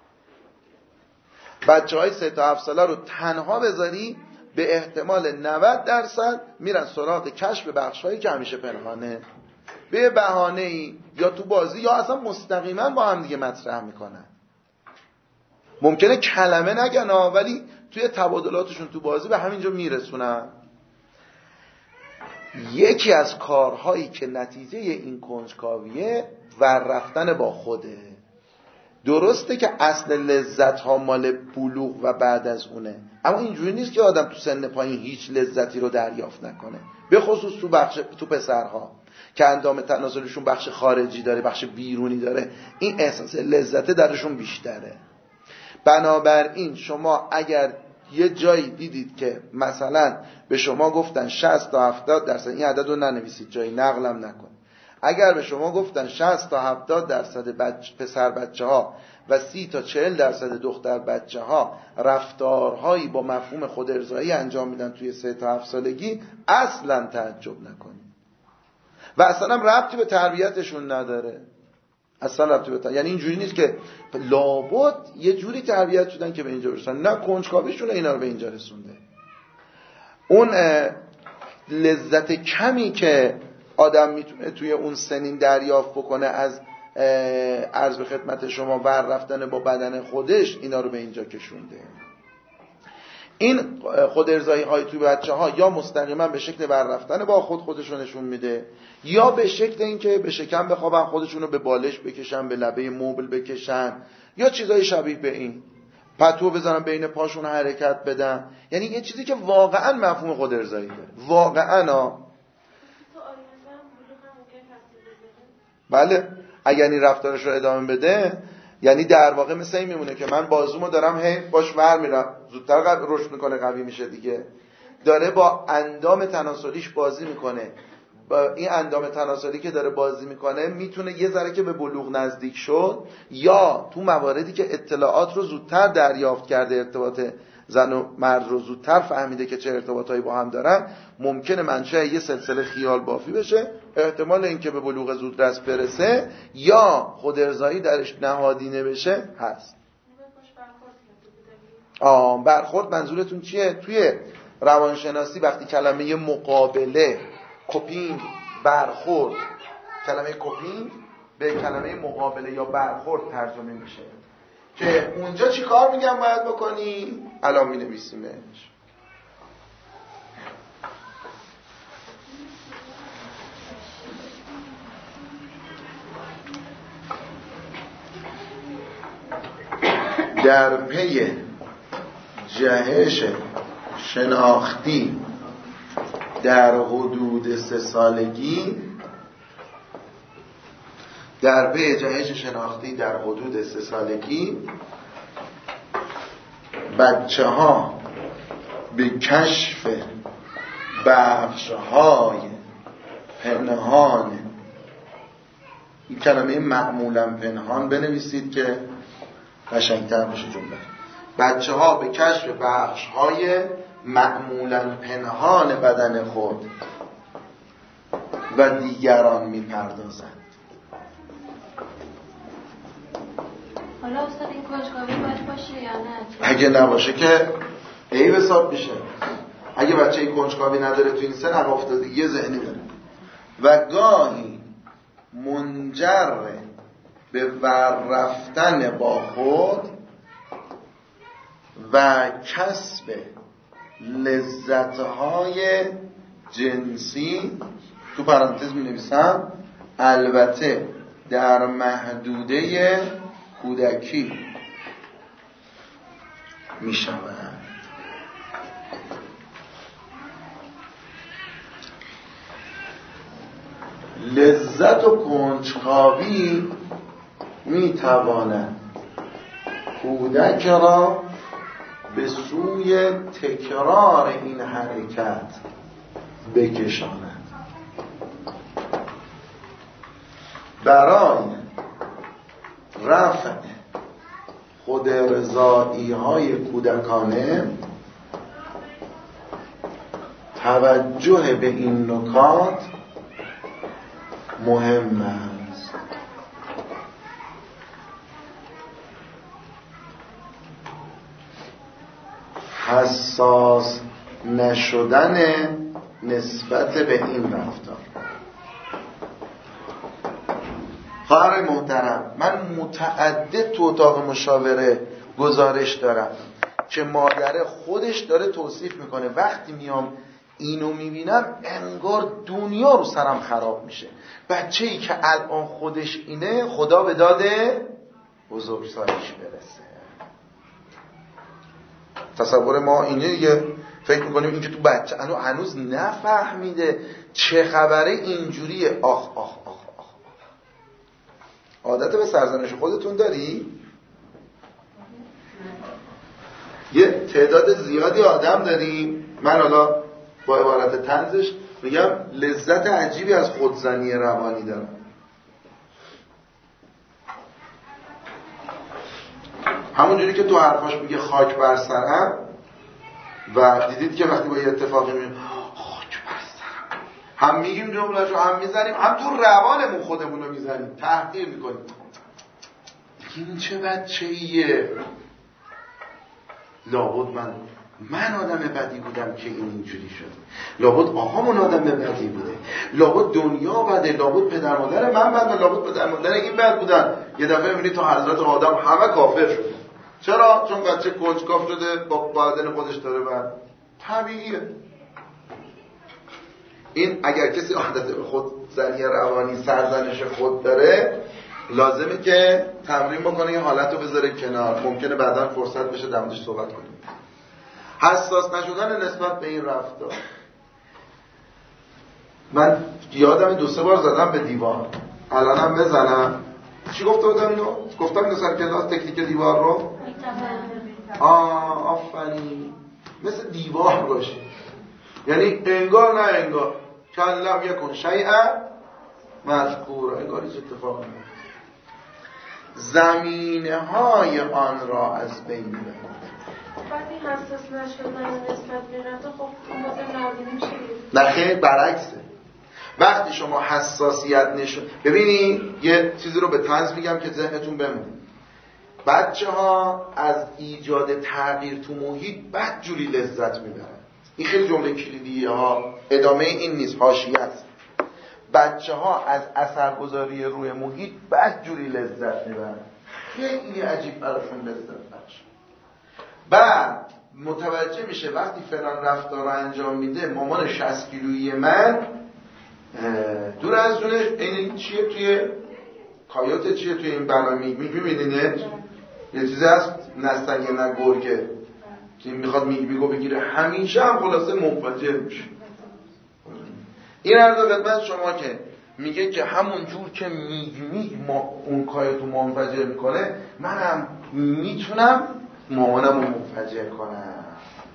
بچه‌های 3 تا 7 ساله رو تنها بذاری به احتمال 90% میرن سراغ کشف بخش‌هایی که همیشه پنهانه، به بهانه‌ای یا تو بازی یا اصلا مستقیما با هم دیگه مطرح میکنن. ممکنه کلمه نگن ولی توی تبادلاتشون تو بازی به همینجا میرسونن. یکی از کارهایی که نتیجه این کنجکاویه ور رفتن با خوده. درسته که اصل لذت ها مال بلوغ و بعد از اونه، اما اینجوری نیست که آدم تو سن پایین هیچ لذتی رو دریافت نکنه، به خصوص تو پسرها که اندام تناسلشون بخش خارجی داره، بخش بیرونی داره، این احساس لذت درشون بیشتره. بنابراین شما اگر یه جایی دیدید که مثلا به شما گفتن 60 تا 70%، این عدد رو ننویسید جایی نقلم نکن، اگر به شما گفتن 60 تا 70% پسر بچه ها و 30 تا 40% دختر بچه ها رفتارهایی با مفهوم خود ارضایی انجام میدن توی 3 تا 7 سالگی، اصلا تعجب نکنید و اصلا ربطی به تربیتشون نداره. اصلا ربطی به یعنی اینجوری نیست که لابد یه جوری تربیت شدن که به اینجا برسن، نه کنجکاویشون اینا رو به اینجا رسونده. اون لذت کمی که آدم میتونه توی اون سنین دریافت بکنه از عرض به خدمت شما ور رفتن با بدن خودش، اینا رو به اینجا کشونده. این خود ارضایی های توی بچه ها یا مستقیما به شکل ور رفتن با خودشون نشون میده، یا به شکل اینکه به شکم بخوابن، خودشون رو به بالش بکشن، به لبه مبل بکشن، یا چیزای شبیه به این، پتو بزنن بین پاشون حرکت بدن. یعنی یه چیزی که واقعا مفهوم خود ارضایی داره، واقعا. بله، اگر این رفتارش رو ادامه بده، یعنی در واقع مثل این میمونه که من بازومو دارم هی باش ور میرم، زودتر رشد میکنه، قوی میشه دیگه، داره با اندام تناسلیش بازی میکنه. با این اندام تناسلی که داره بازی میکنه میتونه یه ذره که به بلوغ نزدیک شد، یا تو مواردی که اطلاعات رو زودتر دریافت کرده، ارتباط زن و مرد رو زودتر فهمیده که چه ارتباطایی با هم دارن، ممکنه منشأ یه سلسله خیال بافی بشه. احتمال اینکه به بلوغ زودرس برسه یا خود ارضایی درش نهادینه بشه هست. برخورد منظورتون چیه؟ توی روانشناسی وقتی کلمه مقابله، کوپینگ، برخورد، کلمه کوپینگ به کلمه مقابله یا برخورد ترجمه میشه که اونجا چی کار میگم باید بکنی؟ الان می نویسیمش. در پی جهش شناختی در حدود 3 سالگی، در پی جهش شناختی در حدود 3 سالگی بچه ها به کشف بخش‌های پنهان، این کلمه معمولا پنهان بنویسید که قشنگتر بشه جمله، بچه ها به کشف بخش‌های معمولا پنهان بدن خود و دیگران میپردازند. حالا استاد این کنجکاوی باید باشه یا نه؟ اگه نباشه که عیب حساب میشه. اگه بچه این کنجکاوی نداره تو این سن، عقب افتادگی ذهنی داره و گاهی منجر به ور رفتن با خود و کسب لذت‌های جنسی، تو پرانتز می نویسم البته در محدوده کودکی می شود. لذت و کنجکاوی می تواند کودک را به سوی تکرار این حرکت بکشاند. برای رفع خود رضایی های کودکانه توجه به این نکات مهم است. حساس نشدن نسبت به این رفتار. خواهر محترم، من متعدد تو اتاق مشاوره گزارش دارم که مادر خودش داره توصیف میکنه وقتی میام اینو میبینم انگار دنیا رو سرم خراب میشه. بچه‌ای که الان خودش اینه خدا به داده بزرگسالیش برسه. تصور ما اینه دیگه، فکر میکنیم این که تو بچه هنوز نفهمیده چه خبره اینجوریه. آخ آخ آخ آخ. عادت به سرزنش خودتون داری؟ یه تعداد زیادی آدم داریم، من حالا با عبارت طنزش میگم لذت عجیبی از خودزنی روانی دارم. همونجوری که تو حرفاش میگه خاک بر سرم، و دیدید که وقتی با یه اتفاقی میگه خاک بر سرم، هم میگیم جمله‌شو هم میزنیم، هم تو روانمون خودمون رو میزنیم، تحقیر میکنیم. این چه بچه‌ایه؟ لابد من آدم بدی بودم که اینجوری شد، لابد آقامون آدم بدی بوده، لابد دنیا بده، لابد پدر مادر من بده، لابد پدر مادر این بد بودن. یه دفعه میبینی تو حضرت آدم همه کافر شده. چرا؟ چون بچه کنجکاو شده، با بدن خودش داره بد. طبیعیه. این اگر کسی عادت به خود زنی روانی، سرزنش خود داره، لازمه که تمرین بکنه این حالت رو بذاره کنار. ممکنه بعداً فرصت بشه در موردش صحبت کنیم. حساس نشدن نسبت به این رفتار. من یادم 2-3 بار زدم به دیوار، الانم بزنم. چی گفته بودم اینو؟ گفتم اینو سر کلاس تکنیک دیوار رو؟ آفرین. مثل دیوار باشی، یعنی انگار نه انگار، کلم یکن شیئا مذکورا، انگار هیچ اتفاق نمیفته. زمینه های آن را از بین میبرد. وقتی حساس نشدن نسبت به رفتار، خب باز نادیده میشه. نه خیلی برعکسه. وقتی شما حساسیت نشون، ببینید یه چیزی رو به طنز میگم که ذهنتون بمونه. بچه‌ها از ایجاد تغییر تو محیط بدجوری لذت میبرن. این خیلی جمله کلیدیه ها، ادامه این نیست، حاشیه است. بچه‌ها از اثرگذاری روی محیط بدجوری لذت میبرن. خیلی عجیب براشون لذت بخشه. بعد متوجه میشه وقتی فلان رفتار رو انجام میده مامان 60 کیلویی من دور از جونش این چیه توی کایوت، چیه توی این برنامه میبینینه یه چیزی هست نستنگه نه گرگه که میخواد میگو بگیره، همیشه هم خلاصه منفجر میشه. این عرض خدمت شما که میگه که همون جور که اون کایوتو منفجر میکنه، منم میتونم مامانم رو منفجر کنم.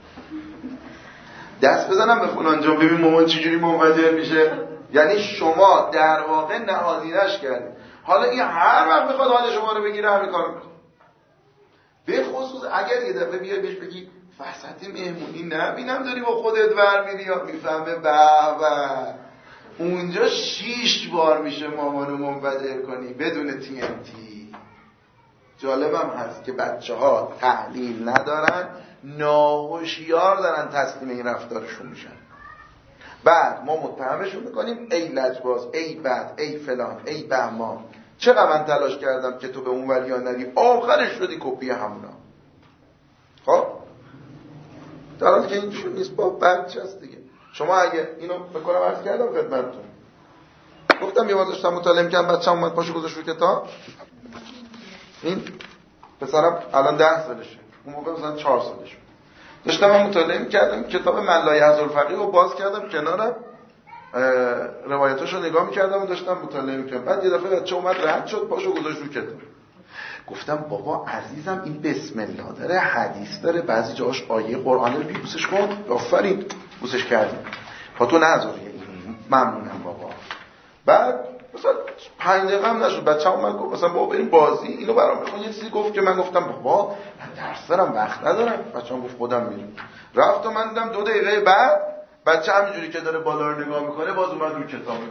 دست بزنم به فلان جا ببین مامان چجوری منفجر میشه. یعنی شما در واقع نهادینش کردید. حالا این هر وقت میخواد حال شما رو بگیره همین کارو میکنه. به خصوص اگر یه دفعه بیای بهش بگی وسط مهمونی نبینم داری با خودت ور میری، یا میفهمه به اونجا 6 بار میشه مامانو منفجر کنی بدون TNT. جالبم هست که بچه‌ها تحلیل ندارن، ناهوشیار دارن تسلیم این رفتارشون میشن. بعد ما متهمشون میکنیم ای لجباز، ای بد، ای فلان، ای بهمان. چقدر من تلاش کردم که تو به اون وریا نری، آخرش شدی کپی همونا. خب در حالی که اینجور نیست، با بچه هست دیگه. شما اگه اینو بکنم عرض کردم خدمتتون، گفتم یه بار داشتم مطالعه می‌کردم، بچه‌م اومد پاشو گذاشت رو کتاب. این پسرم الان 10 سالشه، اون موقع مثلا 4 سالشه. داشتم من مطالعه می‌کردم کتاب من لا یحزن الفقیه رو باز کردم کنارم، روایتاشو نگاه می‌کردم و داشتم مطالعه می‌کردم. بعد یه دفعه بچه اومد رد شد، پاشو گذاشت رو کتاب. گفتم بابا عزیزم این بسم الله داره، حدیث داره، بعضی جاش آیه قرآن رو بوسش کن. آفرین بوسش کردیم. با تو نذاری، ممنونم بابا. بعد مثلا 5 دقیقه هم نشد بچه‌م من گفت مثلا بابا بریم بازی، اینو برام بخون. یه چیزی گفت که من گفتم بابا من درس دارم وقت ندارم. بچه‌م گفت خودم میرم. رفت و من دیدم 2 دقیقه بعد بچه همینجوری که داره بالا رو نگاه میکنه باز اومد رو کتابه.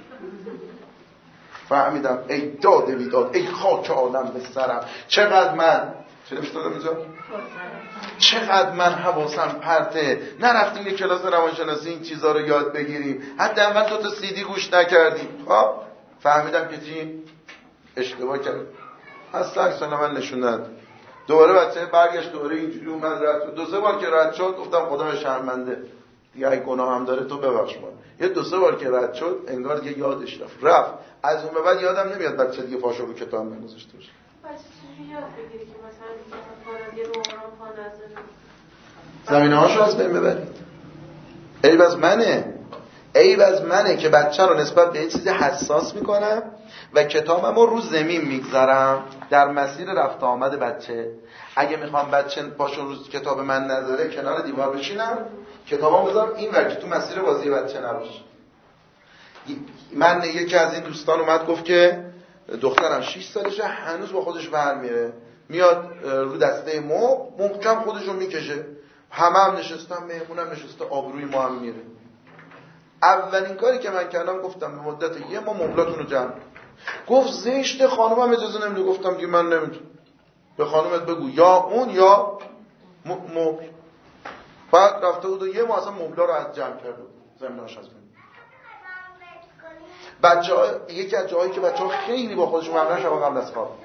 فهمیدم ای داد بیداد، ای خاک عالم به سرم، چقدر من چه نوشتم اینجا؟ چقدر من حواسم پرته، نرفتیم یه کلاس روانشناسی این چیزا رو یاد بگیریم، حداقل 2 تا CD گوش نکردیم. خب فهمیدم که چی اشتباه کردم. اصلا من نشون نداد. دوباره بچه برگشت دوباره اینجوری اومد رد. 2-3 بار که رد شد گفتم خدا شرمنده دیگه، اگه گناه هم داره تو ببخش من. یه 2-3 بار که رد شد انگار دیگه یادش رفت. از اون به بعد یادم نمیاد بچه دیگه پاشو رو کتاب من گذاشته باشه. بچه چجوری یاد بگیری که مثلا یه روغرام پا نزنه؟ زمینه‌هاشو از بین ببرید. عیب از منه که بچه رو نسبت به یه چیز حساس میکنم و کتابمو رو زمین میگذارم در مسیر رفت آمد بچه. اگه میخوام بچه پاشو رو کتاب من نذاره کنار دیوار بشینم، کتابامو بذارم این ور که تو مسیر بازی بچه نباشه. من یکی از این دوستان اومد گفت که دخترم 6 سالشه هنوز با خودش ور میره، میاد رو دسته محکم خودش رو میکشه، هم نشستم، مهمونم نشسته، آبروی ما هم میره. اولین کاری که من کردم گفتم به مدت 1 ماه مبلاتون رو جمع. گفت زشت، خانومم اجازه نمیده. گفتم دیگه من نمیتونم. به خانومت بگو یا اون یا مبل. بعد رفته بود و 1 ماه اصلا مبلا رو از جمع کرده بود، زمیناش از من. بچه‌ها یکی از جاهایی که بچه‌ها خیلی با خودشون ممنون شدن قبل از خواب.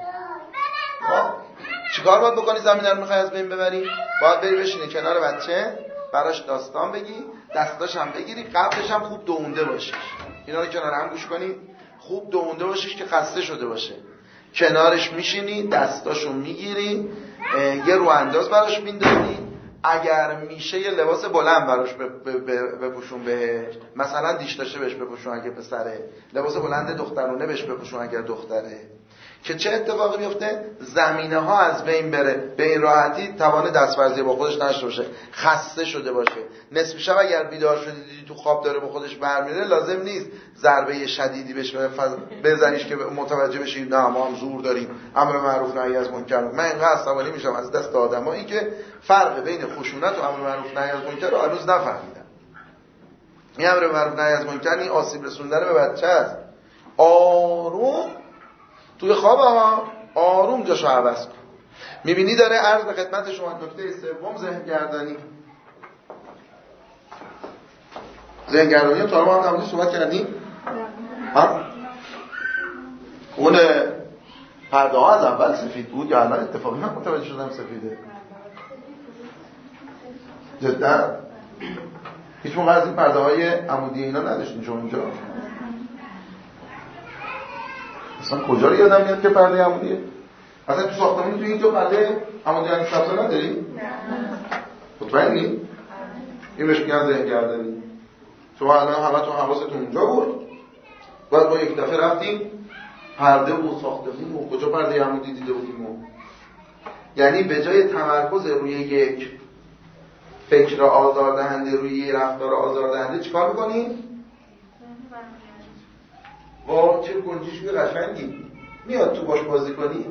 چیکار باید بکنی زمینه رو می‌خوای از بین ببری؟ باید بری بشینی کنار بچه، براش داستان بگی، دستاش هم بگیری، قبلش هم خوب دوونده باشیش. اینا رو کنار هم گوش کنی، خوب دوونده باشیش که خسته شده باشه. کنارش میشینی، دستاشو میگیری، یه رو انداز براش میندازی، اگر میشه یه لباس بلند براش بپوشون بهش، مثلا دیشتاشه بهش بپوشون اگه پسره، لباس بلند دخترونه بهش بپوشون اگر دختره، که چه اتفاقی بیفته؟ زمینه ها از بین بره، به این راحتی توان دستورزی با خودش نشته باشه، خسته شده باشه. نصف شب اگر بیدار شدی دیدی تو خواب داره با خودش برمیره، لازم نیست ضربه شدیدی بهش بزنیش که متوجه بشی نه ما هم زور داریم، امر معروف نهی از منکر. من اینقدر عصبانی میشم از دست آدمایی که فرق بین خشونت و امر معروف نهی از منکر رو هنوز نفهمیدن. این امر معروف نهی از منکر این آسیب رسوندن به بچه است. آروم توی خواب آروم جاشو عوض کن. میبینی داره عرض به خدمت شما نکته سوم ذهنگردانی. ذهنگردانی تا ما هم صحبت کردیم. اون پرده ها از اول سفید بود یا الان اتفاقی من متوجه شدم سفیده؟ جدا هیچ موقع از این پرده های عمودی اینا نداشتین شما اینجا؟ اصلا کجا رو یادم میاد که پرده عمودیه؟ اصلا تو ساختمون تو اینجا پرده عمودی این سبزه نداری؟ نه. مطمئنی؟ این بهش میگن ذهنگردانی. شما الان همه تو حواستون اونجا بود، بعد ما یک دفعه رفتیم پرده و ساختمون و کجا پرده عمودی دیده بودیم و. یعنی به جای تمرکز روی یک فکر آزاردهنده، روی یک رفتار آزاردهنده چیکار میکنیم؟ با چه گنجشوی قشنگی میاد تو باش بازی کنی.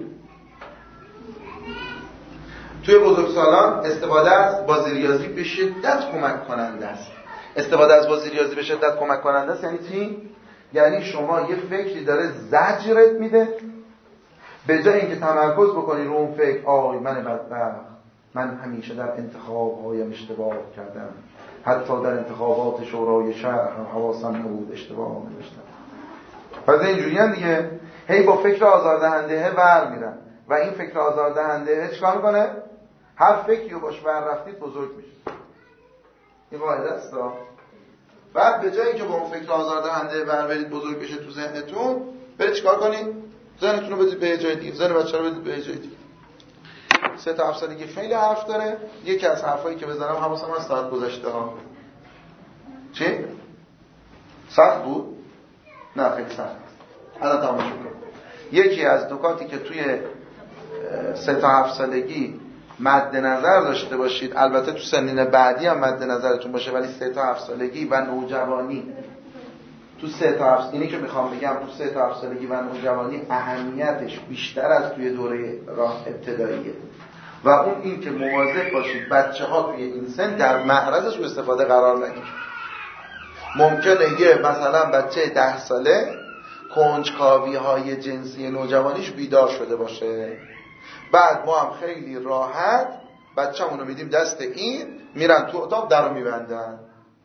توی بزرگسالان استفاده از بازی ریاضی به شدت کمک کننده است. استفاده از بازی ریاضی به شدت کمک کننده است یعنی چی؟ یعنی شما یه فکری داره زجرت میده، به جای اینکه تمرکز بکنی رو اون فکر آی من بدبخت، من همیشه در انتخاب‌هایم اشتباه کردم، حتی در انتخابات شورای شهر حواسم نبود، اشتباه نوشتم. پس اینجوری هم دیگه هی با فکر آزاردهنده ور میرن و این فکر آزاردهنده چیکار میکنه؟ هر فکری رو باش ور رفتید بزرگ میشه. این قاعده است. بعد به جایی که با اون فکر آزاردهنده ور برید بزرگ بشه تو ذهنتون، برید چیکار کنید؟ ذهنتون رو بدید به جای دیگه، ذهن بچه‌ها رو بدید به جای دیگه. 3 تا 7 سالگی خیلی حرف داره. یکی از حرفایی که بزنم حواسم از ساعت گذشته ها. چی؟ سخت بود؟ نه خیلی سخت. الان تمامش میکنم. یکی از نکاتی که توی 3 تا 7 سالگی مد نظر داشته باشید، البته تو سنین بعدی هم مد نظرتون باشه، ولی 3 تا 7 سالگی و نوجوانی تو 3 تا 7 اینی که میخوام بگم تو 3 تا 7 سالگی و نوجوانی اهمیتش بیشتر از توی دوره راه ابتداییه و اون این که مواظب باشید بچه‌ها توی این سن در معرض سوء استفاده قرار نگیرن. ممکنه یه مثلا بچه 10 ساله کنجکاوی‌های جنسی نوجوانیش بیدار شده باشه، بعد ما هم خیلی راحت بچه‌مون رو میدیم دست این، میرن تو اتاق درو میبندن.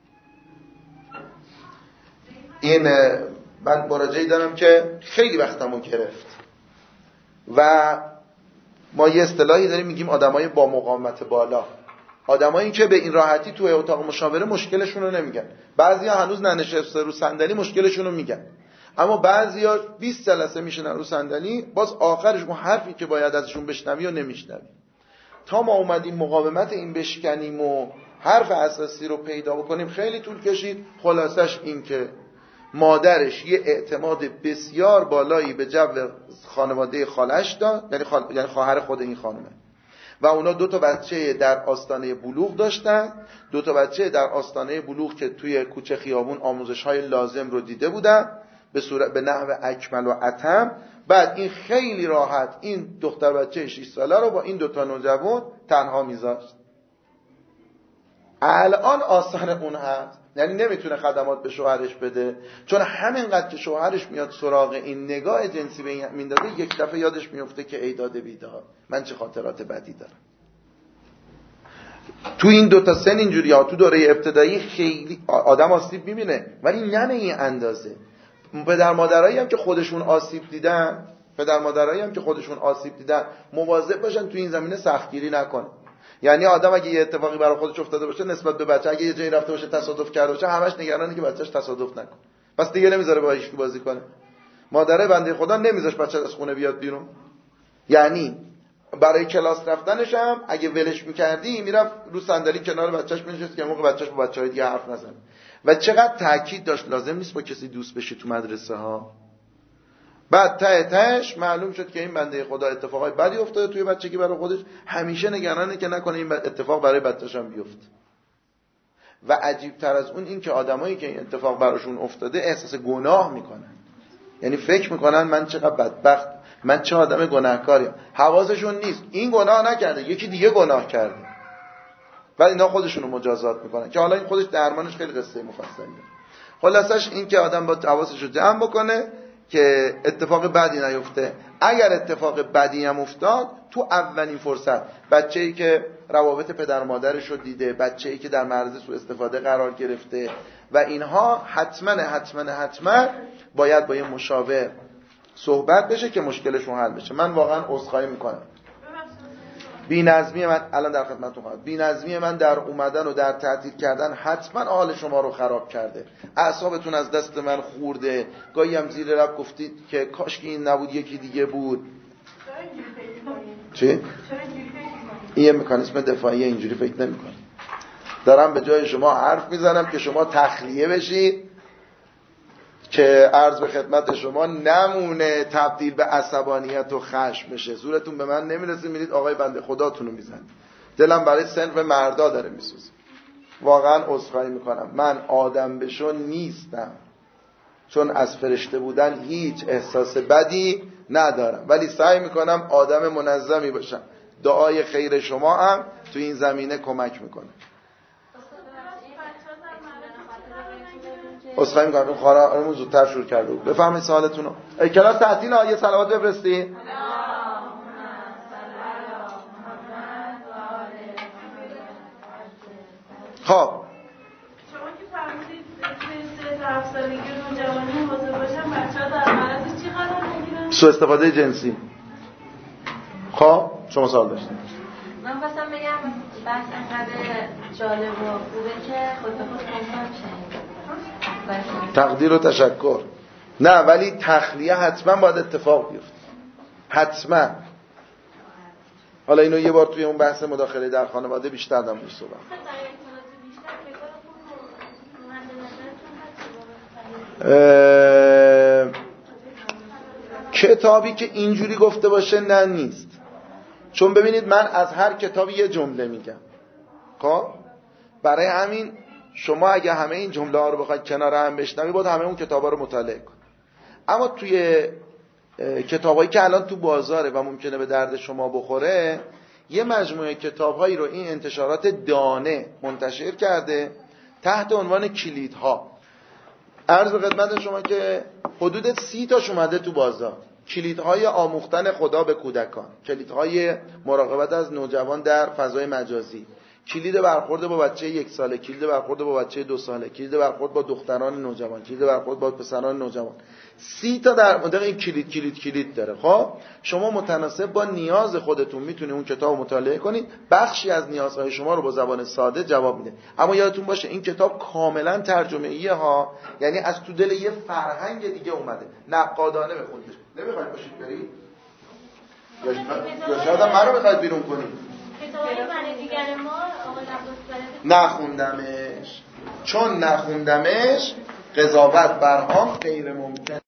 این من مراجعه‌ای دارم که خیلی وقتمو گرفت و ما یه اصطلاحی داریم میگیم آدمای با مقاومت بالا، آدمایی که به این راحتی توی اتاق مشاوره مشکلشون رو نمیگن. بعضیا هنوز ننشسته رو صندلی مشکلشون رو میگن، اما بعضیا 20 جلسه میشنن رو صندلی، باز آخرش اون حرفی که باید ازشون بشنوی و نمیشنوی. تا ما اومدیم مقاومت این بشکنیم و حرف اساسی رو پیدا بکنیم خیلی طول کشید. خلاصش این که مادرش یه اعتماد بسیار بالایی به جو خانواده خالش داد، یعنی خواهر خود این خانمه، و اونا 2 تا بچه در آستانه بلوغ داشتن، 2 تا بچه در آستانه بلوغ که توی کوچه خیابون آموزش‌های لازم رو دیده بودن به نحو اکمل و اتم. بعد این خیلی راحت این دختر بچه 6 ساله رو با این 2 تا نوجوان تنها میذاشت. الان آسان اون هست، یعنی نمیتونه خدمات به شوهرش بده، چون همینقدر که شوهرش میاد سراغ این نگاه جنسی به این میندازه، یک دفعه یادش میفته که ای داده بیدار، من چه خاطرات بدی دارم. تو این 2 تا سن اینجوری ها، تو دوره ابتدایی خیلی آدم آسیب میبینه، ولی نه این اندازه. پدر مادرایی هم که خودشون آسیب دیدن، مواظب باشن تو این زمینه سختگیری نکنه. یعنی آدم اگه یه اتفاقی برای خودش افتاده باشه نسبت به بچه، اگه یه جایی رفته باشه تصادف کرده باشه، همش نگرانه که بچه‌ش تصادف نکنه، پس دیگه نمیذاره با هیچ کی بازی کنه. مادره بنده خدا نمیذاش بچه از خونه بیاد بیرون، یعنی برای کلاس رفتنش هم اگه ولش میکردی میرفت رو صندلی کنار بچه‌ش می‌نشست که موقع بچه‌ش با بچه‌های دیگه حرف نزنه. و چقدر تاکید داشت لازم نیست با کسی دوست بشه تو مدرسه ها. بعد تهش معلوم شد که این بنده خدا اتفاقای بدی افتاده توی بچگی برای خودش، همیشه نگرانه که نکنه این اتفاق برای بچه‌ش هم بیفته. و عجیب تر از اون این که آدمایی که این اتفاق براشون افتاده احساس گناه میکنن، یعنی فکر میکنن من چقدر بدبخت، من چه آدم گناهکاریم. حواسشون نیست این گناه نکرده، یکی دیگه گناه کرده، بعد اینا خودشونو مجازات میکنن که حالا این خودش درمانش خیلی قصه مفصلیه. خلاصش این که آدم با حواسشو جمع بکنه که اتفاق بدی نیفته. اگر اتفاق بدی هم افتاد، تو اولین فرصت بچه‌ای که روابط پدر مادرش رو دیده، بچه‌ای که در معرض سوء استفاده قرار گرفته و اینها، حتما باید با یه مشاور صحبت بشه که مشکلشون حل بشه. من واقعا عذرخواهی میکنم، بی‌نظمی من الان در خدمتتون هستم، بی‌نظمی من در اومدن و در تعطیل کردن حتما حال شما رو خراب کرده، اعصابتون از دست من خورده، گاهی هم زیر لب گفتید که کاش که این نبود یکی دیگه بود. چی؟ این یه مکانیسم دفاعی، اینجوری فکر نمی‌کنم. دارم به جای شما حرف میزنم که شما تخلیه بشید که عرض به خدمت شما نمونه تبدیل به عصبانیت و خشم بشه. زورتون به من نمیرسه، میرید آقای بنده خداتونو میزنید. دلم برای صنف مردا داره میسوزه. واقعا عذرخواهی میکنم، من آدم بشو نیستم، چون از فرشته بودن هیچ احساس بدی ندارم، ولی سعی میکنم آدم منظمی باشم. دعای خیر شما هم تو این زمینه کمک میکنه. عذرخواهی میکنم، این خواهرمون زودتر شروع کرده بود. بفهمید سوالتون رو. کلاس تعطیل یه صلوات بفرستی. خب شما که فرمودید توی 3 سالگی نوجوانی حاضر باشن بچه‌ها در معرض چی قرار میگیرن؟ سوء استفاده جنسی. خب شما سوال داشتید. من خواستم بگم بحث انقدر جالب و خوبه که خود به خود کنترل میشه. تقدیر و تشکر. نه ولی تخلیه حتما باید اتفاق بیفته، حتما. حالا اینو یه بار توی اون بحث مداخله در خانواده بیشتر در موردش صحبت. کتابی که اینجوری گفته باشه نه نیست، چون ببینید من از هر کتابی یه جمله میگم. خب برای همین شما اگه همه این جمله ها رو بخواید کنار هم بشنوی باید همه اون کتابا رو مطالعه کن. اما توی کتابایی که الان تو بازاره و ممکنه به درد شما بخوره، یه مجموعه کتابهایی رو این انتشارات دانه منتشر کرده تحت عنوان کلیدها. عرض به خدمت شما که حدود 30 تاش اومده تو بازار. کلیدهای آموختن خدا به کودکان، کلیدهای مراقبت از نوجوان در فضای مجازی، کلید برخورد با بچه 1 ساله، کلید برخورد با بچه 2 ساله، کلید برخورد با دختران نوجوان، کلید برخورد با پسران نوجوان. 30 تا در مورد این کلید داره. خب شما متناسب با نیاز خودتون میتونید اون کتاب مطالعه کنید، بخشی از نیازهای شما رو با زبان ساده جواب میده. اما یادتون باشه این کتاب کاملا ترجمه‌ایه ها، یعنی از تو دل یه فرهنگ دیگه اومده. نقادانه بخونید. نمیخواید باشید برید یا شاید من رو بخواید بیرون کنید. کتابای من دیگر ما آقای عبدالسلام نخوندمش، چون نخوندمش قضاوت بر آن غیر ممکن.